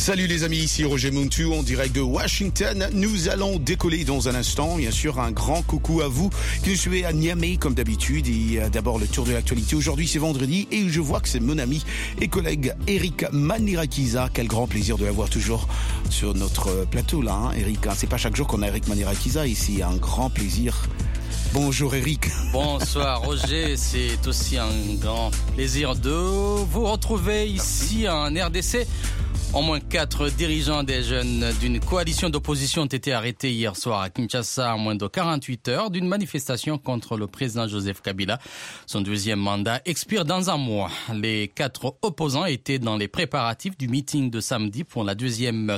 Salut les amis, ici Roger Muntu en direct de Washington. Nous allons décoller dans un instant. Bien sûr, un grand coucou à vous qui nous suivez à Niamey comme d'habitude. Et d'abord le tour de l'actualité. Aujourd'hui c'est vendredi et je vois que c'est mon ami et collègue Eric Manirakiza. Quel grand plaisir de l'avoir toujours sur notre plateau là, hein, Eric. C'est pas chaque jour qu'on a Eric Manirakiza ici. Un grand plaisir. Bonjour Eric. Bonsoir Roger, c'est aussi un grand plaisir de vous retrouver ici en RDC. Au moins 4 dirigeants des jeunes d'une coalition d'opposition ont été arrêtés hier soir à Kinshasa en moins de 48 heures d'une manifestation contre le président Joseph Kabila. Son deuxième mandat expire dans un mois. Les 4 opposants étaient dans les préparatifs du meeting de samedi pour le deuxième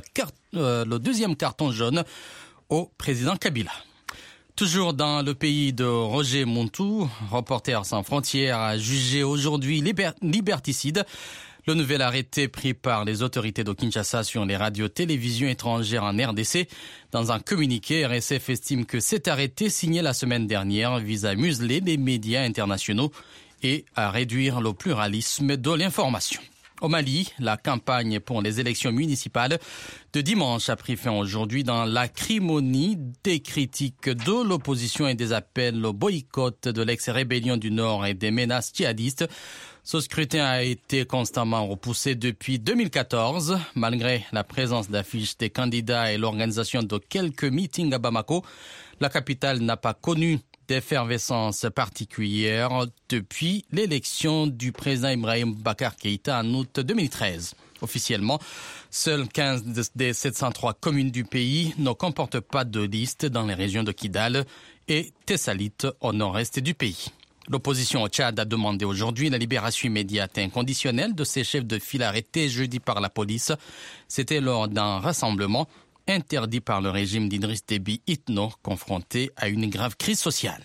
carton jaune au président Kabila. Toujours dans le pays de Roger Muntu, Reporters sans frontières a jugé aujourd'hui liberticide le nouvel arrêté pris par les autorités de Kinshasa sur les radios-télévisions étrangères en RDC. Dans un communiqué, RSF estime que cet arrêté signé la semaine dernière vise à museler les médias internationaux et à réduire le pluralisme de l'information. Au Mali, la campagne pour les élections municipales de dimanche a pris fin aujourd'hui dans l'acrimonie des critiques de l'opposition et des appels au boycott de l'ex-rébellion du Nord et des menaces djihadistes. Ce scrutin a été constamment repoussé depuis 2014, malgré la présence d'affiches des candidats et l'organisation de quelques meetings à Bamako. La capitale n'a pas connu d'effervescence particulière depuis l'élection du président Ibrahim Boubacar Keïta en août 2013. Officiellement, seules 15 des 703 communes du pays ne comportent pas de liste dans les régions de Kidal et Tessalit au nord-est du pays. L'opposition au Tchad a demandé aujourd'hui la libération immédiate et inconditionnelle de ses chefs de file arrêtés jeudi par la police. C'était lors d'un rassemblement interdit par le régime d'Idriss Déby Itno, confronté à une grave crise sociale.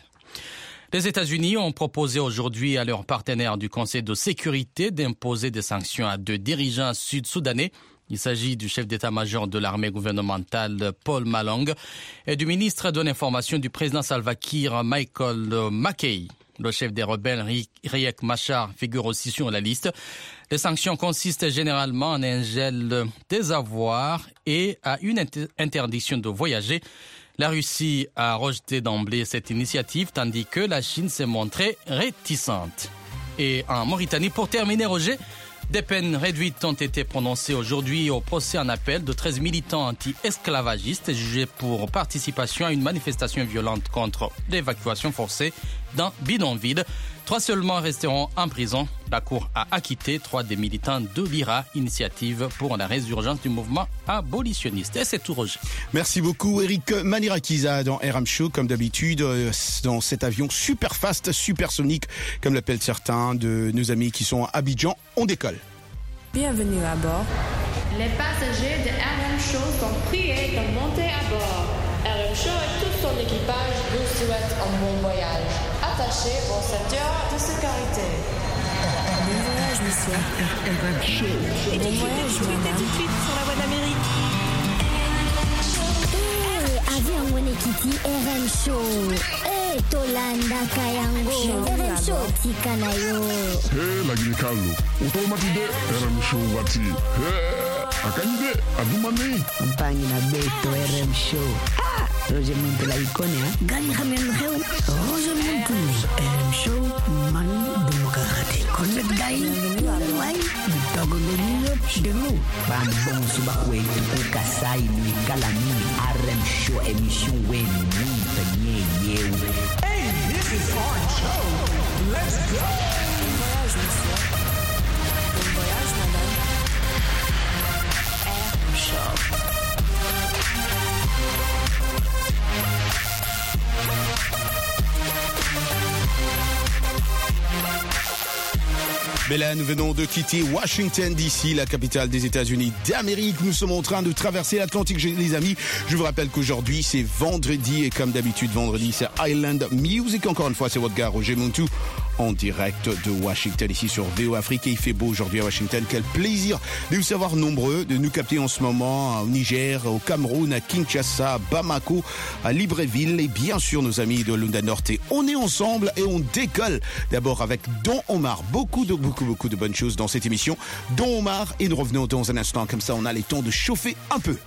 Les États-Unis ont proposé aujourd'hui à leurs partenaires du Conseil de sécurité d'imposer des sanctions à 2 dirigeants sud-soudanais. Il s'agit du chef d'état-major de l'armée gouvernementale Paul Malong et du ministre de l'Information du président Salva Kiir Michael McKay. Le chef des rebelles, Riek Machar, figure aussi sur la liste. Les sanctions consistent généralement en un gel des avoirs et à une interdiction de voyager. La Russie a rejeté d'emblée cette initiative, tandis que la Chine s'est montrée réticente. Et en Mauritanie, pour terminer, Roger, des peines réduites ont été prononcées aujourd'hui au procès en appel de 13 militants anti-esclavagistes jugés pour participation à une manifestation violente contre l'évacuation forcée d'un bidonville. 3 seulement resteront en prison. La Cour a acquitté 3 des militants de l'IRA, Initiative pour la résurgence du mouvement abolitionniste. Et c'est tout, Roger. Merci beaucoup, Eric Manirakiza dans RM Show, comme d'habitude, dans cet avion super fast, supersonique, comme l'appellent certains de nos amis qui sont à Abidjan. On décolle. Bienvenue à bord. Les passagers de RM Show sont priés de monter à bord. RM Show et tout son équipage vous souhaitent un bon voyage. Attachez vos ceintures de sécurité. Bon voyage, monsieur. RM Show. Bon voyage, madame. Tout de suite sur la voie d'Amérique. Avion Wenekiti RM Show. Tolanda Kayango. RM Show Tikanayo. Lagini Carlo. Automatide RM Show wati. Akanyide adumane. Campagne na beto RM Show. Roger Muntu la ikonia. Gani khamenu heu. Roger Muntu RM Show man demokrati. Connect guy. Why? Bitagolonyo denu. Bambon subakwe ukasai ni kalami RM Show émission wen ni tanye yeu. Hey, this is our show. Let's go. Bon voyage, monsieur. Bon voyage, madame. RM Show. Mais là, nous venons de quitter Washington DC, la capitale des États-Unis d'Amérique. Nous sommes en train de traverser l'Atlantique, les amis. Je vous rappelle qu'aujourd'hui, c'est vendredi. Et comme d'habitude, vendredi, c'est Island Music. Encore une fois, c'est votre gars, Roger Muntu, en direct de Washington, ici sur VO Afrique. Et il fait beau aujourd'hui à Washington. Quel plaisir de vous savoir nombreux, de nous capter en ce moment au Niger, au Cameroun, à Kinshasa, à Bamako, à Libreville et bien sûr nos amis de Lunda Norte. On est ensemble et on décolle d'abord avec Don Omar. Beaucoup de bonnes choses dans cette émission. Don Omar et nous revenons dans un instant. Comme ça, on a le temps de chauffer un peu.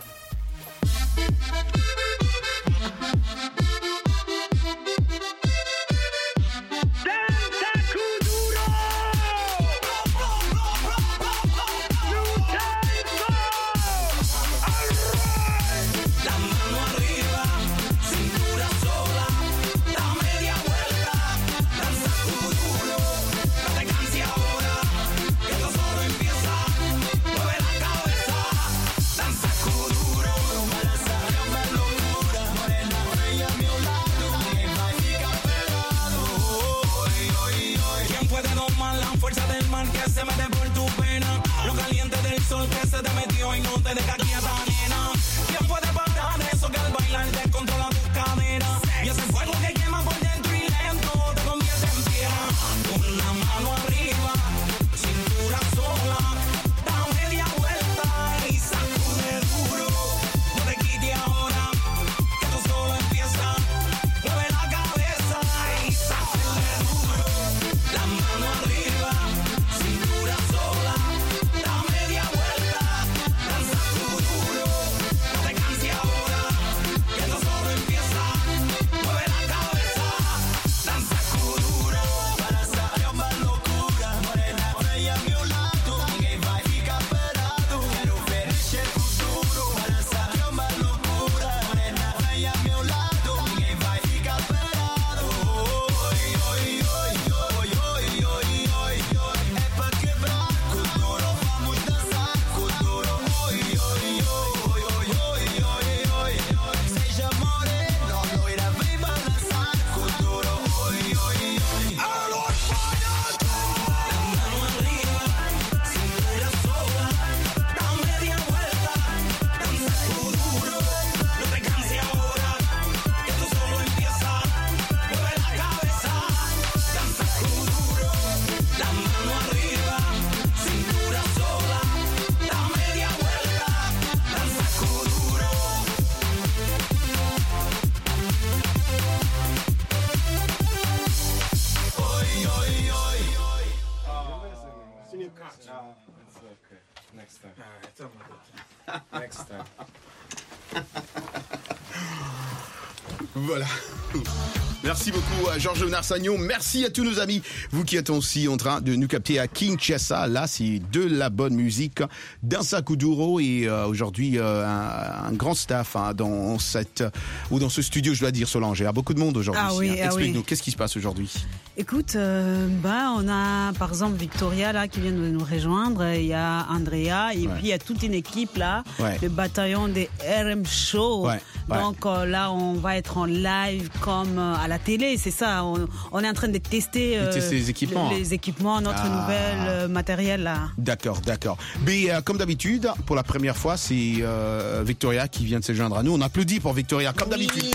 Voilà. Merci beaucoup à Georges Narsagnon. Merci à tous nos amis. Vous qui êtes aussi en train de nous capter à Kinshasa. Là, c'est de la bonne musique. Dansa Kuduro et aujourd'hui un grand staff dans ce studio, je dois dire, Solange. Il y a beaucoup de monde aujourd'hui. Ah oui, Explique-nous, qu'est-ce qui se passe aujourd'hui? Écoute, on a par exemple Victoria là qui vient de nous rejoindre. Il y a Andrea et puis il y a toute une équipe là, le bataillon des RM Show. Donc là, on va être en live comme à la télé, c'est ça. On est en train de tester les équipements, notre nouvel matériel là. D'accord. Mais comme d'habitude, pour la première fois, c'est Victoria qui vient de se joindre à nous. On applaudit pour Victoria, comme d'habitude.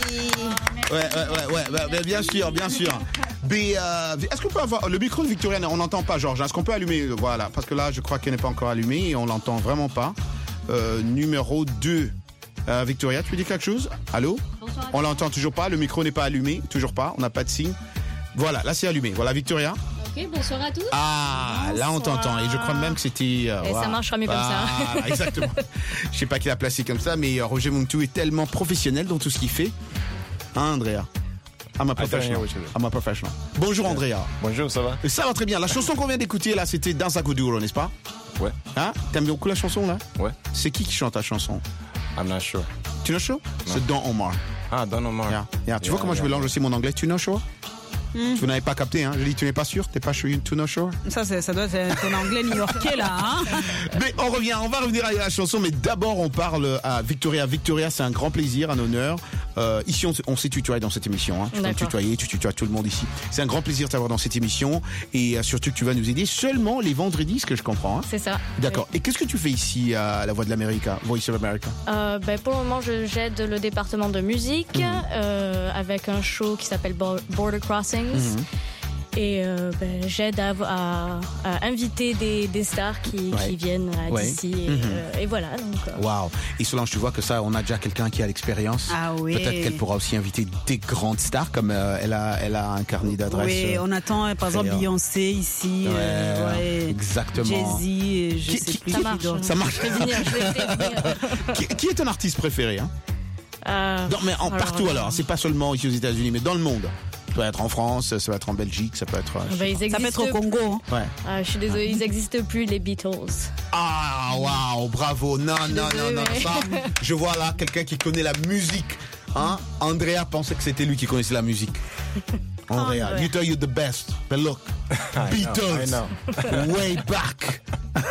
Ouais, bien sûr. Mais est-ce qu'on peut avoir le micro de Victoria? On n'entend pas, Georges. Est-ce qu'on peut allumer? Voilà, parce que là, je crois qu'elle n'est pas encore allumée et on l'entend vraiment pas. Numéro 2. Victoria, tu dis quelque chose? Allô? Bonsoir. On l'entend toujours pas, le micro n'est pas allumé, toujours pas, on n'a pas de signe. Voilà, là c'est allumé. Voilà, Victoria. Ok, bonsoir à tous. Ah, là on t'entend et je crois même que c'était... ça marchera mieux comme ça. Exactement. Je sais pas qui l'a placé comme ça, mais Roger Muntu est tellement professionnel dans tout ce qu'il fait. Hein, Andrea? I'm a professional. Bonjour Andrea. Bonjour, ça va? Ça va très bien. La chanson qu'on vient d'écouter là, c'était Dansa Kuduro, n'est-ce pas? Ouais. Hein? T'aimes beaucoup la chanson là? Ouais. C'est qui chante ta chanson? I'm not sure. Tu know sure? C'est Don Omar. Ah, Don Omar. Yeah. Tu vois comment je mélange aussi mon anglais? Tu know sure? Vous n'avez pas capté, hein? Je dis, tu n'es pas sûr? T'es pas sure? Tu know sure? Ça doit être ton anglais new-yorkais, là, hein? Mais on va revenir à la chanson, mais d'abord, on parle à Victoria. Victoria, c'est un grand plaisir, un honneur. Ici, on s'est tutoyé dans cette émission, hein. Tu peux tutoyer, tu tutoies tout le monde ici. C'est un grand plaisir de t'avoir dans cette émission et surtout que tu vas nous aider seulement les vendredis, ce que je comprends, hein? C'est ça. D'accord. Oui. Et qu'est-ce que tu fais ici à la Voix de l'Amérique, Voice of America? Pour le moment, j'aide le département de musique avec un show qui s'appelle Border Crossings. Et j'aide à inviter des stars qui viennent d'ici. Et voilà. Waouh. Et Solange, tu vois que ça, on a déjà quelqu'un qui a l'expérience. Ah oui. Peut-être qu'elle pourra aussi inviter des grandes stars, comme elle a un carnet d'adresses. Oui, on attend par exemple Beyoncé ici. Exactement. Jay-Z, je sais plus. Ça marche. Ça marche. Je vais venir. Qui est ton artiste préféré, hein? Partout alors, c'est pas seulement ici aux États-Unis, mais dans le monde. Ça peut être en France, ça peut être en Belgique, ça peut être. Ça peut être au Congo. Ouais. Je suis désolée, ils n'existent plus, les Beatles. Ah, waouh, bravo. Non. Ça, je vois là quelqu'un qui connaît la musique. Hein? Andrea pensait que c'était lui qui connaissait la musique. Andrea, you tell you the best. But look, Beatles, I know. way back.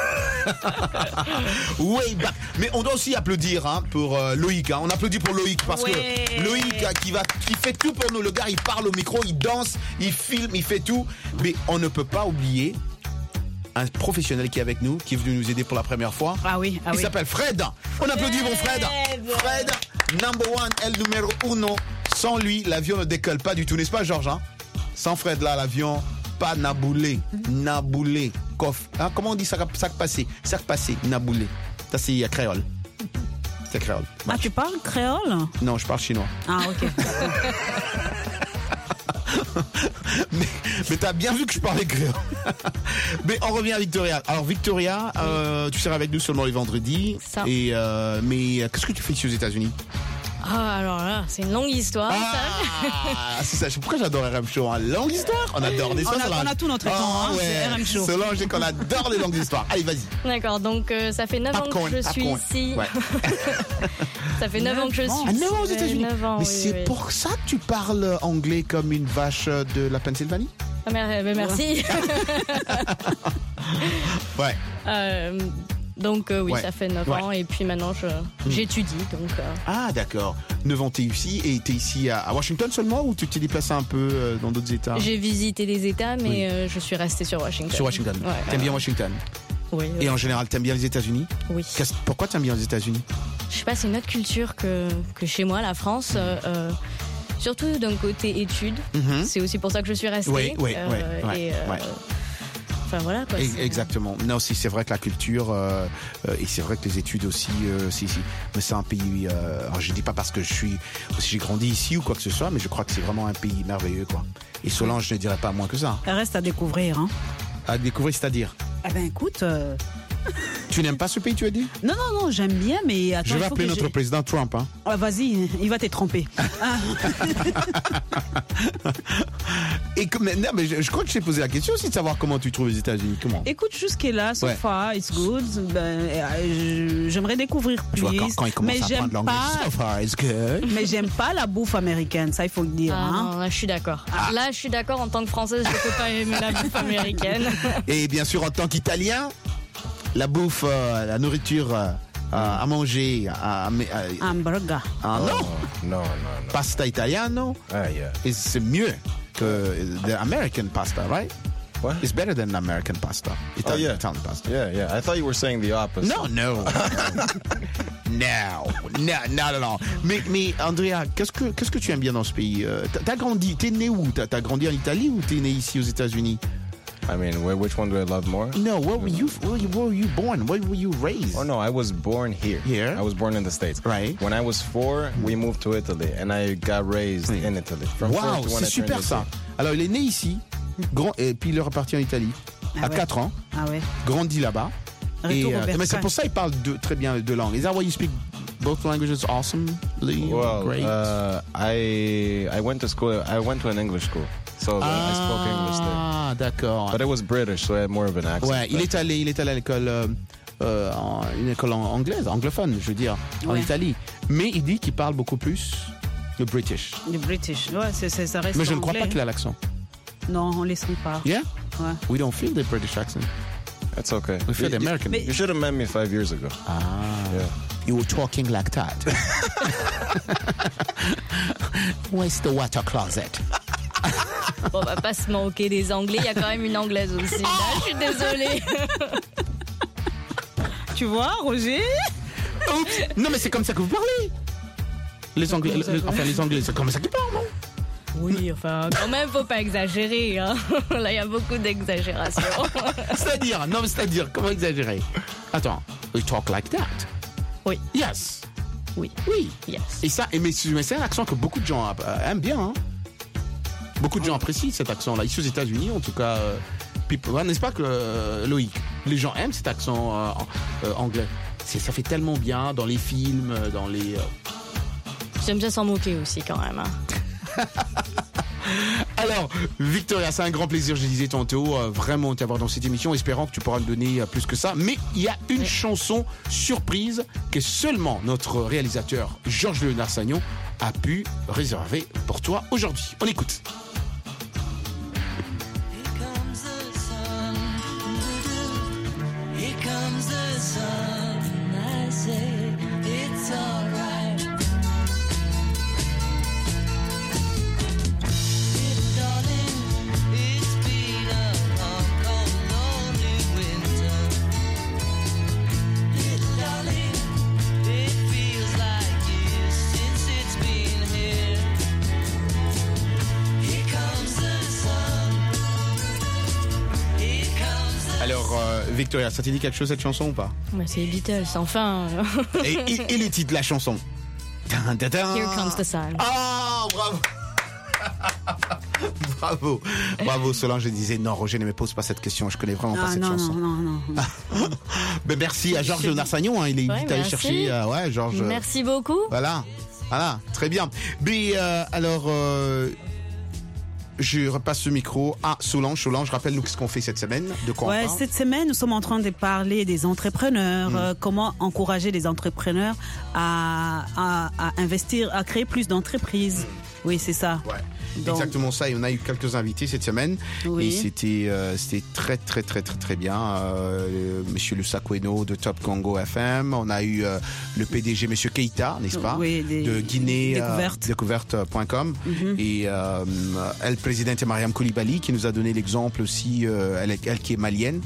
Way back. Mais on doit aussi applaudir pour Loïc. On applaudit pour Loïc parce que Loïc qui fait tout pour nous. Le gars, il parle au micro, il danse, il filme, il fait tout. Mais on ne peut pas oublier un professionnel qui est avec nous, qui est venu nous aider pour la première fois. Il s'appelle Fred. On applaudit mon Fred. Fred, number one, el numéro uno. Sans lui, l'avion ne décolle pas du tout, n'est-ce pas, Georges? Sans Fred, là, l'avion, pas naboulé. Naboulé. Comment on dit ça passé? Sac passé, naboulé. Ça, c'est créole. C'est créole. Ah, tu parles créole? Non, je parle chinois. Ah, ok. mais t'as bien vu que je parlais créole. Mais on revient à Victoria. Alors Victoria, tu seras avec nous seulement les vendredis. Ça. Mais qu'est-ce que tu fais ici aux États-Unis? Alors là, c'est une longue histoire. C'est ça. Pourquoi j'adore RM Show? Longue histoire. On adore des histoires. On a tout notre temps. C'est RM Show. Solange, qu'on adore les longues histoires. Allez, vas-y. D'accord. Donc ça fait 9 ans que je suis ici. Ouais. Ça fait 9 ans que je suis ici. 9 ans aux États-Unis. 9 ans, mais c'est pour ça que tu parles anglais comme une vache de la Pennsylvanie? Merci. Ouais. Donc ça fait 9 ans et puis maintenant j'étudie. Ah d'accord, 9 ans t'es ici et t'es ici à Washington seulement ou tu t'es déplacé un peu dans d'autres États? J'ai visité des États mais je suis restée sur Washington. Sur Washington, t'aimes bien Washington? Oui. Et en général t'aimes bien les États-Unis? Oui. Pourquoi t'aimes bien les États-Unis? Je sais pas, c'est une autre culture que chez moi, la France. Surtout d'un côté études. C'est aussi pour ça que je suis restée. Oui. Enfin voilà quoi. Exactement. Non, c'est vrai que la culture et c'est vrai que les études aussi, mais c'est un pays. Alors je dis pas parce que j'ai grandi ici ou quoi que ce soit, mais je crois que c'est vraiment un pays merveilleux quoi. Et Solange, je ne dirais pas moins que ça. Ça reste à découvrir. À découvrir, c'est-à-dire? Eh ben écoute. Tu n'aimes pas ce pays, tu as dit? Non, j'aime bien, mais attends. Je vais appeler notre président Trump. Vas-y, il va te tromper. Mais je crois que je t'ai posé la question aussi de savoir comment tu trouves les États-Unis. Comment? Écoute, jusque-là, so far, it's good. J'aimerais découvrir plus. Tu vois, quand il commence à apprendre l'anglais, so far, it's good. Mais j'aime pas la bouffe américaine, ça il faut le dire. Non, là je suis d'accord. Là je suis d'accord, en tant que Française, je peux pas aimer la bouffe américaine. Et bien sûr, en tant qu'Italien, la bouffe, la nourriture à manger, hamburger. Non. Pasta italiano. Yeah. C'est mieux que the American pasta, right? What? It's better than American pasta. Italian pasta. Yeah. I thought you were saying the opposite. No. No, not at all. Mais Andrea, qu'est-ce que tu aimes bien dans ce pays? T'as grandi, t'es né où? T'as grandi en Italie ou t'es né ici aux États-Unis? I mean, which one do I love more? No, where were you born? Where were you raised? Oh no, I was born here. Here? I was born in the States. Right. When I was 4, we moved to Italy, and I got raised in Italy. From 4 to when c'est super ça. Alors il est né ici, et puis il est reparti en Italie à 4 ans. Ah ouais. Grandi là-bas. Mais c'est pour ça qu'il parle très bien deux langues. Is that why you speak both languages awesomely? Well, great? I went to school. I went to an English school, so I spoke English there. Ah, d'accord. But it was British, so I had more of an accent. Ouais, il est allé à l'école, une école anglaise, anglophone, je veux dire, en Italie. Mais il dit qu'il parle beaucoup plus le British. Le British, ouais, ça reste. Mais je ne crois anglais. pas qu'il a l'accent. Non, on ne les sent pas. Yeah? Ouais. We don't feel the British accent. That's okay. We feel the American. You should have met me 5 years ago. Yeah. You were talking like that. Where's the water closet? Bon, on va pas se moquer des Anglais, il y a quand même une Anglaise aussi. Là, je suis désolée. Tu vois, Roger? Oups. Non, mais c'est comme ça que vous parlez. Les Anglais, les Anglais, c'est comme ça qu'ils parlent, non? Oui, enfin, quand même, faut pas exagérer. Hein. Là, il y a beaucoup d'exagération. C'est-à-dire, comment exagérer? Attends, we talk like that. Oui. Yes. Oui. Yes. Et ça, mais c'est un accent que beaucoup de gens aiment bien. Hein. Beaucoup de gens apprécient cet accent-là. Ici aux États-Unis, en tout cas, n'est-ce pas que Loïc, les gens aiment cet accent anglais. Ça fait tellement bien dans les films, dans les. J'aime bien s'en moquer aussi quand même. Hein. Alors, Victoria, c'est un grand plaisir, je disais tantôt, vraiment t'avoir dans cette émission, espérant que tu pourras nous donner plus que ça. Mais il y a une chanson surprise que seulement notre réalisateur Georges Léonard Sagnon a pu réserver pour toi aujourd'hui. On écoute. Victoria, ça t'a dit quelque chose cette chanson ou pas? C'est les Beatles, enfin. et le titre de la chanson? Here Comes the Sun. Ah, bravo. Bravo Solange, je disais non, Roger ne me pose pas cette question, je connais vraiment pas cette chanson. Non. Ben, merci à Georges Léonard Sagnon, il est vite allé chercher. Georges. Merci beaucoup. Voilà, très bien. Mais alors. Je repasse ce micro à Solange. Rappelle-nous ce qu'on fait cette semaine. De quoi on parle? Cette semaine, nous sommes en train de parler des entrepreneurs. Comment encourager les entrepreneurs à investir, à créer plus d'entreprises. Oui, c'est ça. Ouais. Donc, exactement ça. Et on a eu quelques invités cette semaine. Oui. Et c'était très, très, très, très, très bien. Monsieur Lusakweno de Top Congo FM. On a eu le PDG, Monsieur Keita, n'est-ce pas? Oui, de Guinée, découverte.com. Et El Presidente Mariam Koulibaly, qui nous a donné l'exemple aussi, elle qui est malienne.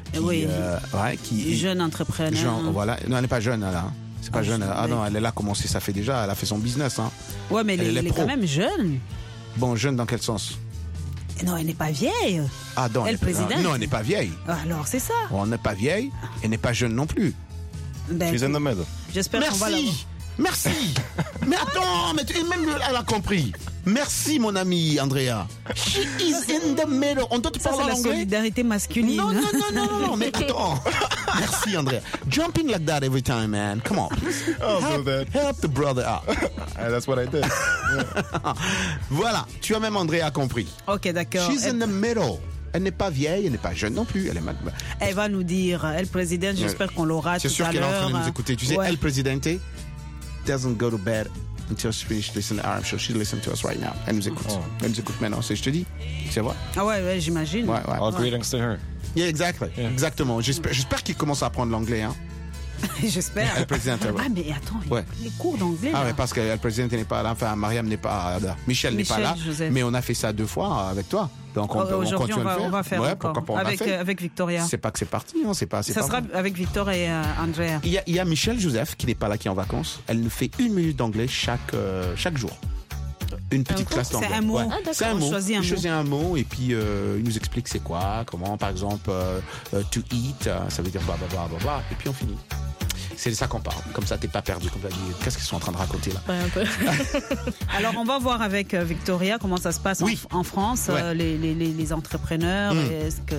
Qui est jeune entrepreneur. Voilà. Non, elle n'est pas jeune, là. C'est pas jeune. Non, elle a commencé, ça fait déjà, elle a fait son business. Hein. Ouais, mais elle est quand même jeune. Bon, jeune dans quel sens? Non, elle n'est pas vieille. Ah, non, non, elle n'est pas vieille. Alors, c'est ça. On n'est pas vieille, elle n'est pas jeune non plus. She's in the middle. J'espère qu'on va la voir. Merci. Mais attends, même elle a compris. Merci, mon ami Andrea. She is in the middle. On doit te parler en anglais. C'est la solidarité masculine. Non, mais attends. Merci, Andrea. Jumping like that every time, man. Come on. Help the brother out. That's what I did. Yeah. Voilà. Tu as même Andrea compris. Ok, d'accord. She's in the middle. Elle n'est pas vieille, elle n'est pas jeune non plus. Elle va nous dire, El Presidente, j'espère qu'on l'aura tout à l'heure. C'est sûr qu'elle est en train de nous écouter. Tu sais, El Presidente doesn't go to bed until she finishes listening to RM show. She listens to us right now. Elle nous écoute. Elle nous écoute maintenant. C'est, je te dis. C'est vrai. Ah ouais, j'imagine. Ouais. All greetings to her. Yeah, exactly. Yeah. Exactement. J'espère qu'il commence à apprendre l'anglais, hein. J'espère. El Presidente, ouais. Ah, mais attends, les cours d'anglais. Ah, ouais, parce que El Presidente n'est pas là. Enfin, Mariam n'est pas là. Michel n'est pas là. Joseph. Mais on a fait ça 2 fois avec toi. Donc, aujourd'hui, on va faire encore. Avec Victoria. C'est pas que c'est parti, hein. Ça sera avec Victor et Andrea. Il y a Michel Joseph qui n'est pas là, qui est en vacances. Elle nous fait 1 minute d'anglais chaque jour. Une petite classe d'anglais. C'est un mot. Ouais. C'est un mot. Il choisit un mot et puis il nous explique c'est quoi, comment, par exemple, to eat, ça veut dire blablabla, et puis on finit. C'est ça qu'on parle. Comme ça, t'es pas perdu. Comme ça, qu'est-ce qu'ils sont en train de raconter là? Ouais, un peu. Alors, on va voir avec Victoria comment ça se passe en France, les entrepreneurs. Est-ce que...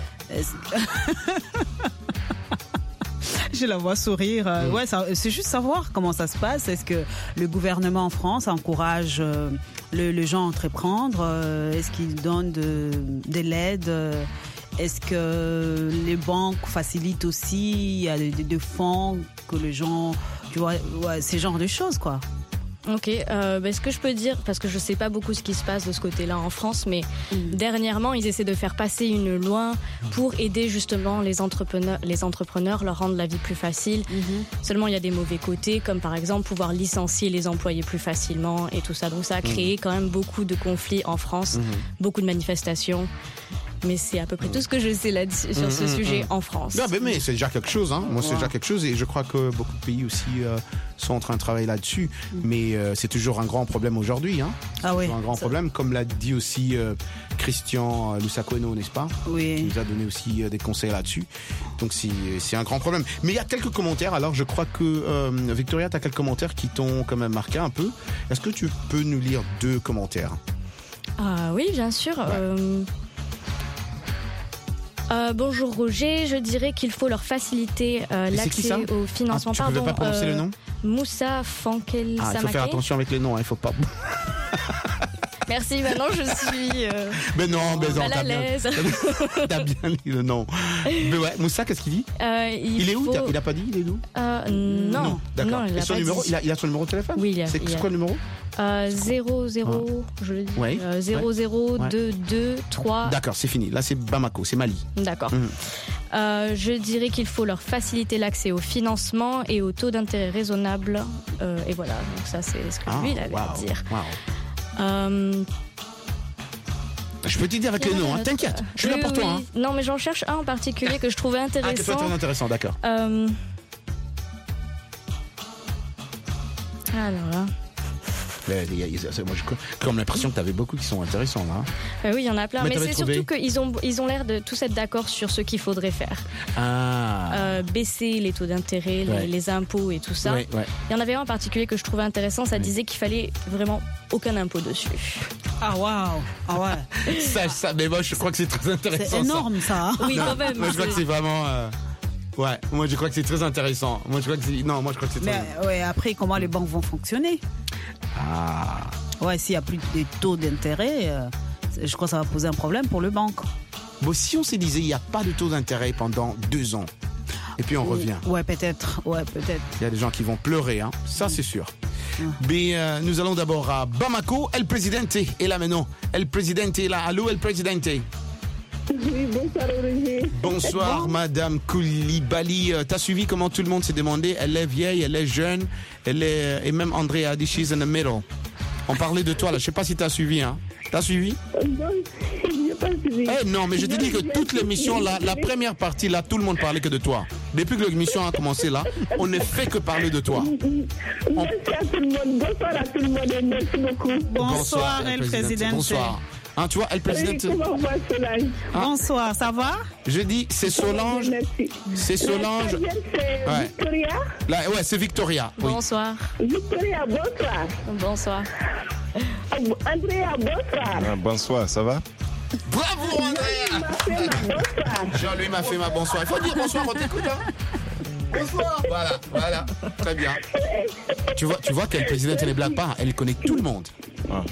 Je la vois sourire. Ouais, c'est juste savoir comment ça se passe. Est-ce que le gouvernement en France encourage les gens à entreprendre? Est-ce qu'il donne de l'aide? Est-ce que les banques facilitent aussi? Il y a des fonds que les gens, tu vois, ces genres de choses, quoi. Ok, ce que je peux dire, parce que je sais pas beaucoup ce qui se passe de ce côté-là en France, mais dernièrement, ils essaient de faire passer une loi pour aider justement les entrepreneurs, leur rendre la vie plus facile. Seulement, il y a des mauvais côtés, comme par exemple pouvoir licencier les employés plus facilement et tout ça. Donc ça a créé quand même beaucoup de conflits en France, beaucoup de manifestations. Mais c'est à peu près tout ce que je sais là-dessus, sur ce sujet en France. Non, mais c'est déjà quelque chose. Hein. Moi, c'est déjà quelque chose. Et je crois que beaucoup de pays aussi sont en train de travailler là-dessus. Mais c'est toujours un grand problème aujourd'hui. Hein. Ah oui. C'est un grand problème, comme l'a dit aussi Christian Lusacueno, n'est-ce pas? Oui. Qui nous a donné aussi des conseils là-dessus. Donc, c'est un grand problème. Mais il y a quelques commentaires. Alors, je crois que Victoria, tu as quelques commentaires qui t'ont quand même marqué un peu. Est-ce que tu peux nous lire 2 commentaires? Ah oui, bien sûr. Ouais. Bonjour Roger, je dirais qu'il faut leur faciliter l'accès au financement. Tu ne peux pas prononcer le nom? Moussa Fankel Samake. Il faut faire attention avec les noms, il faut pas. Merci, maintenant je suis mais non, mal à l'aise. T'as bien lu le nom. Mais ouais, Moussa, qu'est-ce qu'il dit? Il est où? Il a pas dit, il est où? Non. D'accord. Non, et son numéro, il a son numéro de téléphone? Oui, c'est quoi le numéro? 00, je le dis. Ouais. 00223. D'accord, c'est fini. Là, c'est Bamako, c'est Mali. D'accord. Je dirais qu'il faut leur faciliter l'accès au financement et au taux d'intérêt raisonnable. Et voilà, donc ça, c'est ce que lui, il avait à dire. Je peux t'aider avec les noms, hein, t'inquiète. Je suis là pour toi. Hein. Non, mais j'en cherche un en particulier que je trouvais intéressant. Que très intéressant, d'accord. Alors là. Moi, j'ai comme l'impression que tu avais beaucoup qui sont intéressants là. Oui, il y en a plein, mais c'est surtout qu'ils ont l'air de tous être d'accord sur ce qu'il faudrait faire. Baisser les taux d'intérêt, les impôts et tout ça. Ouais. Il y en avait un en particulier que je trouvais intéressant, ça disait qu'il fallait vraiment aucun impôt dessus. Ah waouh, ah ouais. ça, mais moi je crois que c'est très intéressant. C'est énorme ça. Oui, quand même. Moi je crois que c'est vraiment. Ouais, moi je crois que c'est très intéressant. Moi je crois que c'est. Non, moi je crois que c'est très. Mais ouais, après comment les banques vont fonctionner? Ouais, s'il n'y a plus de taux d'intérêt, je crois que ça va poser un problème pour le banque. Bon, si on se disait il n'y a pas de taux d'intérêt pendant 2 ans, et puis on revient. Ouais, peut-être. Il y a des gens qui vont pleurer, hein. Ça c'est sûr. Mais nous allons d'abord à Bamako. El Presidente est là maintenant. El Presidente est là. Allô, El Presidente. Oui, bonsoir Roger. Bonsoir Madame Koulibaly. T'as suivi comment tout le monde s'est demandé? Elle est vieille, elle est jeune, et même André a dit she's in the middle. On parlait de toi là, je sais pas si t'as suivi, hein. T'as suivi? Non, j'ai pas suivi. Non, mais je te dis que toute l'émission là, la première partie là, tout le monde parlait que de toi. Depuis que l'émission a commencé là, on ne fait que parler de toi. Merci à tout le monde. Bonsoir à tout le monde et merci beaucoup. Bonsoir, El Presidente. Bonsoir. Hein, tu vois, El Presidente. Bonsoir, ça va? Je dis, c'est Solange. Merci. C'est Solange. C'est Victoria. Ouais, c'est Victoria. Oui. Bonsoir. Victoria, bonsoir. Bonsoir. Andrea, bonsoir. Bonsoir, ça va? Bravo, Andrea. Jean-Louis m'a fait ma bonsoir. Il faut dire bonsoir, on t'écoute, hein? Bonsoir. Voilà. Très bien. Tu vois qu'elle présidente, elle ne blague pas. Elle connaît tout le monde. Hein?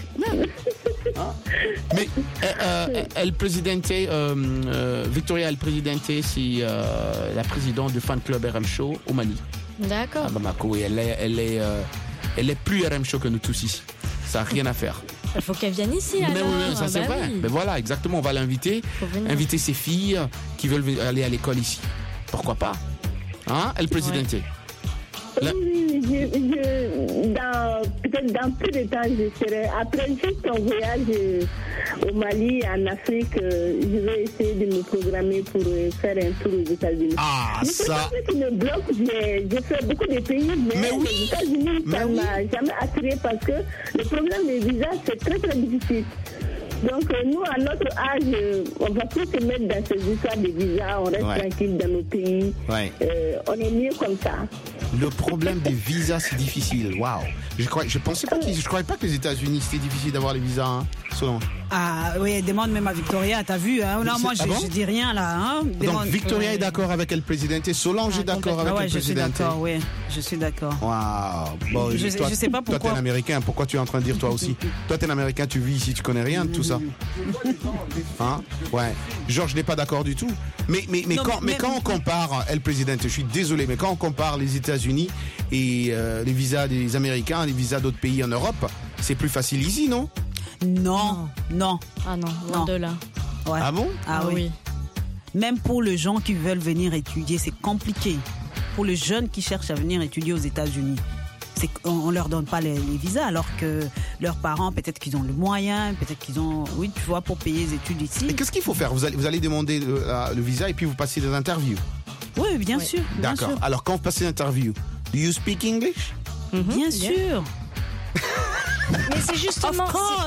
Mais El Presidente, Victoria El Presidente, c'est la présidente du fan club RM Show au Mali. D'accord. À Bamako. Et elle est plus RM Show que nous tous ici. Ça n'a rien à faire. Il faut qu'elle vienne ici. Mais oui, ça c'est vrai. Oui. Mais voilà, exactement. On va l'inviter. Inviter ses filles qui veulent aller à l'école ici. Pourquoi pas? Hein, El Presidente? Oui, peut-être dans peu de temps, je serai. Après juste un voyage au Mali, en Afrique, je vais essayer de me programmer pour faire un tour aux États-Unis. Ah, ça. C'est qui me bloque. J'ai fait beaucoup de pays, mais oui. les États-Unis, ça ne m'a jamais attiré parce que le problème des visas, c'est très très difficile. Donc nous, à notre âge, on va plus se mettre dans ces histoires de visas, on reste tranquille dans nos pays. On est mieux comme ça. Le problème des visas, c'est difficile. Waouh. Je croyais pas que les États-Unis c'était difficile d'avoir les visas, hein, Solange. Ah oui, demande même à Victoria, t'as vu, hein? Là, moi, je dis rien là, hein? Donc Victoria est d'accord avec El Presidente, Solange est d'accord avec El Presidente. Je suis d'accord, oui, je suis d'accord. Waouh. Bon, je sais pas pourquoi. Toi, t'es un Américain, pourquoi tu es en train de dire toi aussi? Toi, t'es un Américain, tu vis ici, tu connais rien de tout ça. Hein? Ouais. Georges n'est pas d'accord du tout. Mais quand on compare El Presidente, je suis désolé, mais quand on compare les États-Unis et les visas des Américains, les visas d'autres pays en Europe, c'est plus facile ici, non? Non. Ah non, loin de là. Ouais. Ah bon? Ah oui. Même pour les gens qui veulent venir étudier, c'est compliqué. Pour les jeunes qui cherchent à venir étudier aux États-Unis, on leur donne pas les visas, alors que leurs parents, peut-être qu'ils ont le moyen, peut-être qu'ils ont, oui, tu vois, pour payer les études ici. Et qu'est-ce qu'il faut faire? Vous allez demander le visa et puis vous passez des interviews. Oui, bien sûr. D'accord. Alors, quand vous passez l'interview, do you speak English? Bien sûr. Mais c'est justement,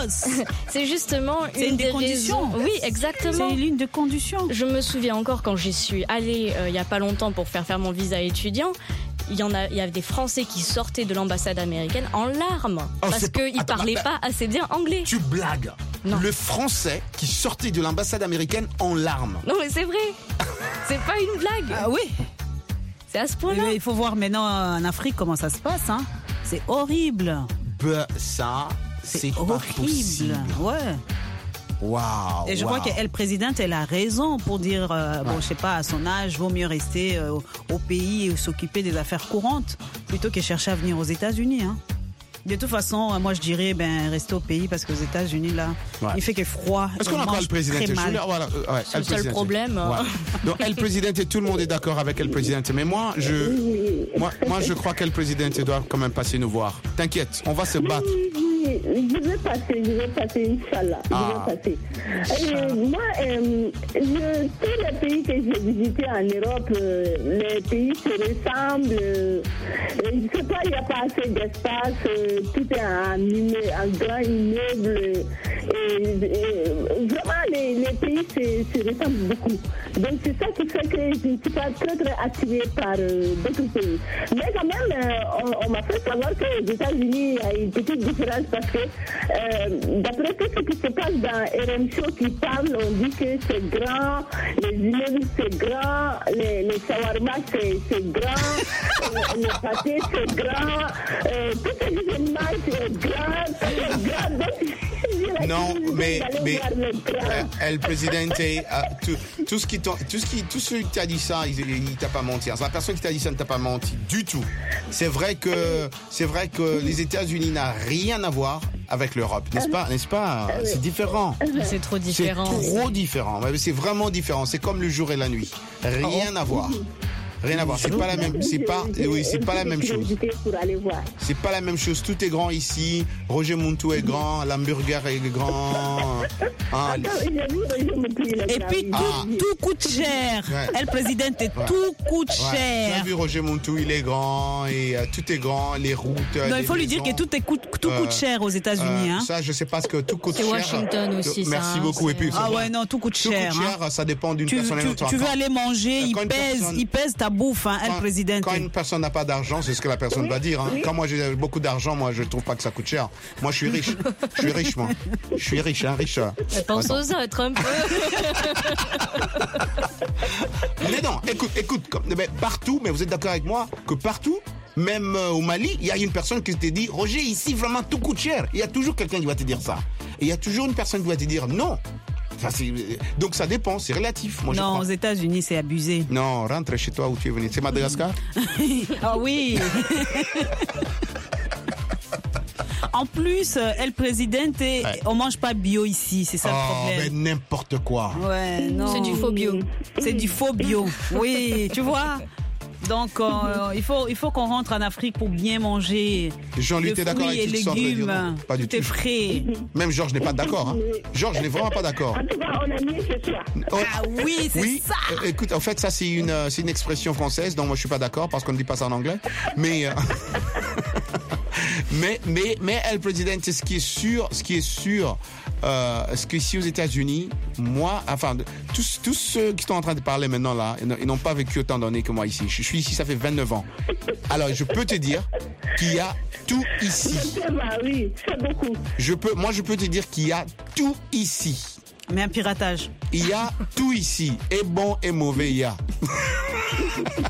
c'est une des conditions. Raisons. Oui, exactement. C'est l'une des conditions. Je me souviens encore quand j'y suis allée il y a pas longtemps pour faire mon visa étudiant. Il y avait des Français qui sortaient de l'ambassade américaine en larmes parce qu'ils parlaient pas assez bien anglais. Tu blagues? Non. Le Français qui sortait de l'ambassade américaine en larmes. Non mais c'est vrai. C'est pas une blague. Ah oui. C'est à ce point-là. Mais il faut voir maintenant en Afrique comment ça se passe. Hein. C'est horrible. Ça, c'est horrible. Ouais. Waouh. Et je crois qu'elle, présidente, elle a raison pour dire, bon, je sais pas, à son âge, vaut mieux rester au pays et s'occuper des affaires courantes plutôt que chercher à venir aux États-Unis. Hein. De toute façon, moi je dirais, rester au pays parce qu'aux États-Unis là, il fait que froid. Est-ce qu'on n'a pas le président? C'est le seul problème. Donc, elle présidente, et tout le monde est d'accord avec elle présidente. Mais moi, je crois qu'elle présidente doit quand même passer nous voir. T'inquiète, on va se battre. Je vais passer, Inch'Allah. Je vais passer. Moi, tous les pays que j'ai visités en Europe, les pays se ressemblent. Je ne sais pas, il n'y a pas assez d'espace. Tout est en grand immeuble. Vraiment, les pays se ressemblent beaucoup. Donc, c'est ça qui fait que je ne suis pas très attirée par d'autres pays. Mais quand même, on m'a fait savoir qu'aux États-Unis, il y a une petite différence parce que, d'après tout ce qui se passe dans RM Show qui parle, on dit que c'est grand, les immeubles c'est grand, les shawarma c'est grand, les pâtés c'est grand, tout ce que je mange c'est grand. Non, mais elle présidente, tout ce qui t'a dit ça, il t'a pas menti. La personne qui t'a dit ça ne t'a pas menti du tout. C'est vrai que les États-Unis n'ont rien à voir avec l'Europe, n'est-ce pas? C'est différent. C'est trop différent. C'est trop différent. C'est vraiment différent. C'est comme le jour et la nuit. Rien à voir. Rien à voir, c'est pas la même, c'est pas la même chose. C'est pas la même chose, tout est grand ici, Roger Muntu est grand, l'hamburger est grand. Et puis tout coûte cher. Elle présidente, tout coûte cher. J'ai vu Roger Muntu, il est grand et tout est grand, les routes. Non, il faut lui dire que tout coûte cher aux États-Unis. Ça, je sais pas ce que tout coûte cher. C'est Washington aussi. Merci beaucoup. Et puis, non, tout coûte cher. Ça dépend d'une personne à une autre. Tu veux aller manger, il pèse ta bouffe, elle présidente. Quand une personne n'a pas d'argent, c'est ce que la personne va dire. Quand moi j'ai beaucoup d'argent, moi je trouve pas que ça coûte cher. Moi je suis riche. Moi. Je suis riche, riche. Pense aux autres un peu. Mais non, écoute, partout, mais vous êtes d'accord avec moi que partout, même au Mali, il y a une personne qui te dit, Roger, ici vraiment tout coûte cher. Il y a toujours quelqu'un qui va te dire ça. Et il y a toujours une personne qui va te dire non. Donc ça dépend, c'est relatif. Moi, non, aux États-Unis, c'est abusé. Non, rentre chez toi où tu es venu. C'est Madagascar? Ah oui. En plus, elle présidente, on mange pas bio ici, c'est ça le problème. Mais n'importe quoi. Ouais, non. C'est du faux bio. C'est du faux bio. Oui, tu vois. Donc, il faut qu'on rentre en Afrique pour bien manger. Jean-Luc, t'es d'accord avec les légumes, pas du tout. Tout est frais. Même Georges n'est pas d'accord. Hein. Georges n'est vraiment pas d'accord. En tout cas, on a mieux que toi. Ah oui, c'est ça. Écoute, en fait, ça c'est une expression française, donc moi je suis pas d'accord parce qu'on ne dit pas ça en anglais. Mais mais elle présidente, ce qui est sûr, ce que ici aux États-Unis, moi, enfin, tous ceux qui sont en train de parler maintenant là, ils n'ont pas vécu autant d'années que moi ici. Je suis ici, ça fait 29 ans. Alors, je peux te dire qu'il y a tout ici. Oui, c'est beaucoup. Je peux te dire qu'il y a tout ici. Mais un piratage. Il y a tout ici. Et bon et mauvais, il y a.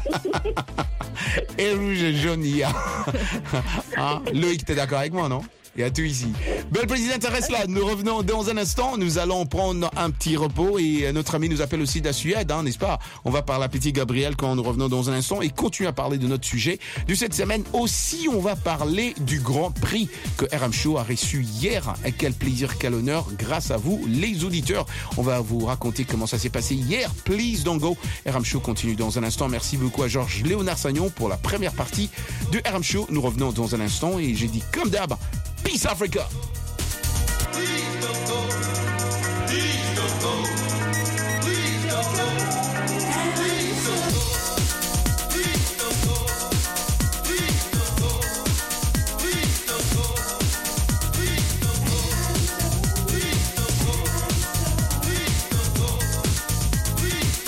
Et rouge et jaune, il y a. Hein? Loïc, t'es d'accord avec moi, non? Il y a tout ici. Belle présidente, reste là. Nous revenons dans un instant. Nous allons prendre un petit repos et notre ami nous appelle aussi de la Suède, n'est-ce pas? On va parler à petit Gabriel quand nous revenons dans un instant et continuer à parler de notre sujet de cette semaine. Aussi, on va parler du Grand Prix que RM Show a reçu hier. Et quel plaisir, quel honneur grâce à vous, les auditeurs. On va vous raconter comment ça s'est passé hier. Please don't go. RM Show continue dans un instant. Merci beaucoup à Georges Léonard Sagnon pour la première partie de RM Show. Nous revenons dans un instant et j'ai dit comme d'hab, Peace Africa. Please don't go. Please don't go. Please don't go. Please don't go. Please don't go. Please don't go. Please don't go. Please don't go. Please don't go. Please don't go. Please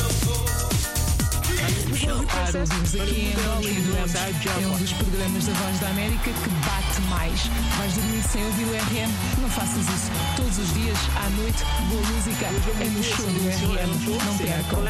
don't go. É um dos programas da Voz da América que bate mais. Vais dormir sem ouvir o RM? Não faças isso. Todos os dias, à noite, boa música é no show do RM. Não percam.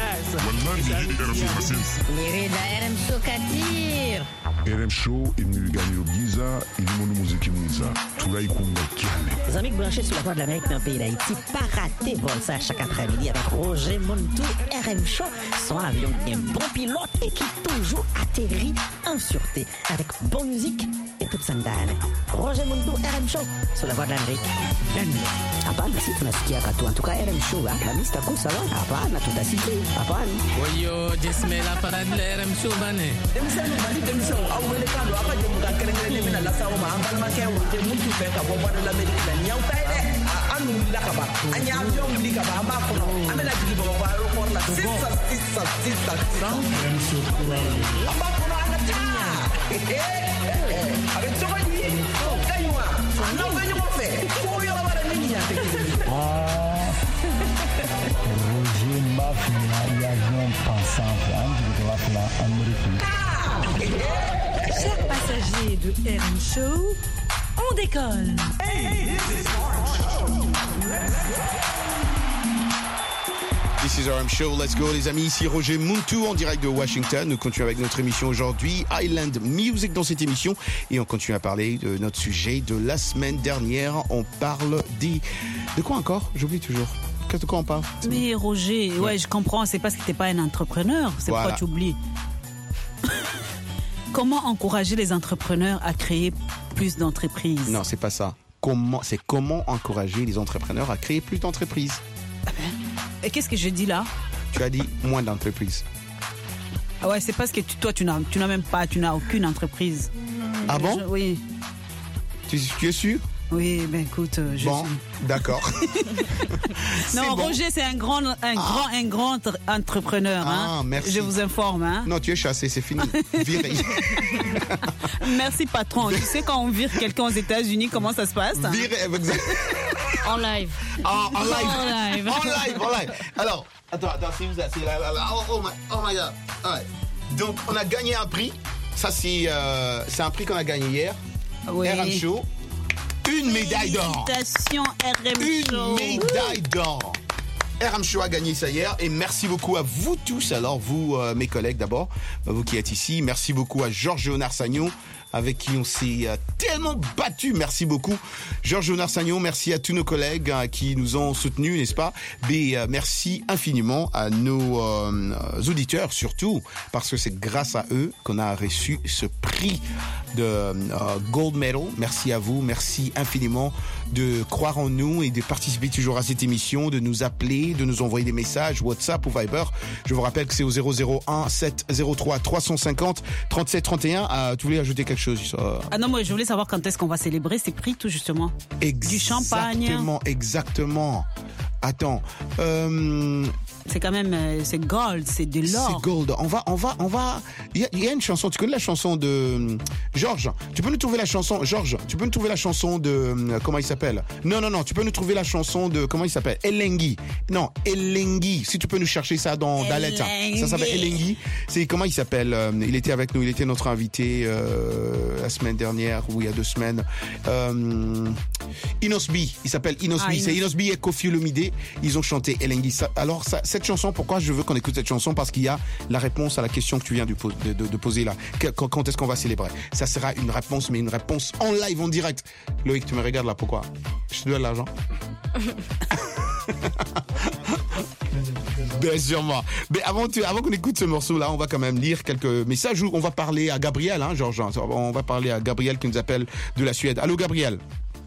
RM Show Katir. RM Show imnigani giza ilimono muziki mwiza tulaikunga kiane. Les amis branchés sur la voie de l'Amérique dans le pays d'Haïti, pas rater vol ça chaque après-midi avec Roger Montou, RM Show, son avion qui est un bon pilote et qui toujours atterrit en sûreté avec bonne musique et toute sandale. Roger Montou, RM Show, sur la voie de l'Amérique. Hapana, si tunasikia katu. En tout cas, RM Show, la lista kuu sawa. Hapana, tutasikia. Hapana. Oyo, jesmela para RM Show bane. Awele kando apa je muka kerengere mina la sawo ma ambal ma ke wote muntu fe ka bo bana la medina nyaw tay de anu la ka ba anya avion li ka ba amba ko no amela digi bo ba ro ko la sisa amba ko no ana tinya avec ça ni kaywa no ba ni mo fe ko yo ba ni ni ate Roger Mafia y avion pensant de la Amérique. Chers passagers de RM Show, on décolle. This is RM Show, let's go les amis, ici Roger Montou en direct de Washington. Nous continuons avec notre émission aujourd'hui, Island Music dans cette émission. Et on continue à parler de notre sujet de la semaine dernière. On parle de quoi encore? J'oublie toujours. De quoi on parle? Mais Roger, ouais, je comprends, c'est parce que t'es pas un entrepreneur, c'est pourquoi tu oublies. Comment encourager les entrepreneurs à créer plus d'entreprises? Non, c'est pas ça. C'est comment encourager les entrepreneurs à créer plus d'entreprises. Et qu'est-ce que je dis là? Tu as dit moins d'entreprises. Ah ouais, c'est parce que toi, tu n'as aucune entreprise. Ah bon? Oui. Tu es sûr? Oui, ben écoute, je suis... D'accord. Non, bon. Roger, c'est un grand entrepreneur. Ah, merci. Je vous informe. Hein. Non, tu es chassé, c'est fini. Viré. Merci, patron. Tu sais, quand on vire quelqu'un aux États-Unis, comment ça se passe? Viré, en live. En live. Alors, attends, c'est où ça? C'est là. Oh my God. Ouais. Donc, on a gagné un prix. Ça, c'est un prix qu'on a gagné hier. Oui. RM Show. Une médaille d'or. Félicitations RM Show. Une médaille d'or. RM Show a gagné ça hier et merci beaucoup à vous tous. Alors vous, mes collègues d'abord, vous qui êtes ici. Merci beaucoup à Georges Léonard Sagnon avec qui on s'est tellement battu. Merci beaucoup. Georges Léonard Sagnon, merci à tous nos collègues qui nous ont soutenus, n'est-ce pas? Mais merci infiniment à nos auditeurs surtout parce que c'est grâce à eux qu'on a reçu ce prix de Gold Medal. Merci à vous, merci infiniment de croire en nous et de participer toujours à cette émission, de nous appeler, de nous envoyer des messages WhatsApp ou Viber. Je vous rappelle que c'est au 001 703 350 37 31. Tu voulais ajouter quelque chose? Ah non, moi je voulais savoir quand est-ce qu'on va célébrer ces prix tout justement. Du champagne. Exactement. Attends. C'est quand même, c'est gold, c'est de l'or. C'est gold. On va. Il y a une chanson. Tu connais la chanson de Georges? Tu peux nous trouver la chanson, Georges? Tu peux nous trouver la chanson de comment il s'appelle? Non. Tu peux nous trouver la chanson de comment il s'appelle? Elengi. Non, Elengi. Si tu peux nous chercher ça dans la lettre. Ça s'appelle Elengi. C'est comment il s'appelle? Il était avec nous. Il était notre invité la semaine dernière ou il y a 2 semaines. Inosbi, il s'appelle Inosbi. C'est Inosbi et Koffi Olomide. Ils ont chanté Elengi. Alors, cette chanson, pourquoi je veux qu'on écoute cette chanson? Parce qu'il y a la réponse à la question que tu viens de poser là. Quand est-ce qu'on va célébrer? Ça sera une réponse, mais une réponse en live, en direct. Loïc, tu me regardes là, pourquoi? Je te dois de l'argent. Bien sûrement. Mais avant qu'on écoute ce morceau-là, on va quand même lire quelques messages où on va parler à Gabriel, hein, Georges. On va parler à Gabriel qui nous appelle de la Suède. Allô, Gabriel.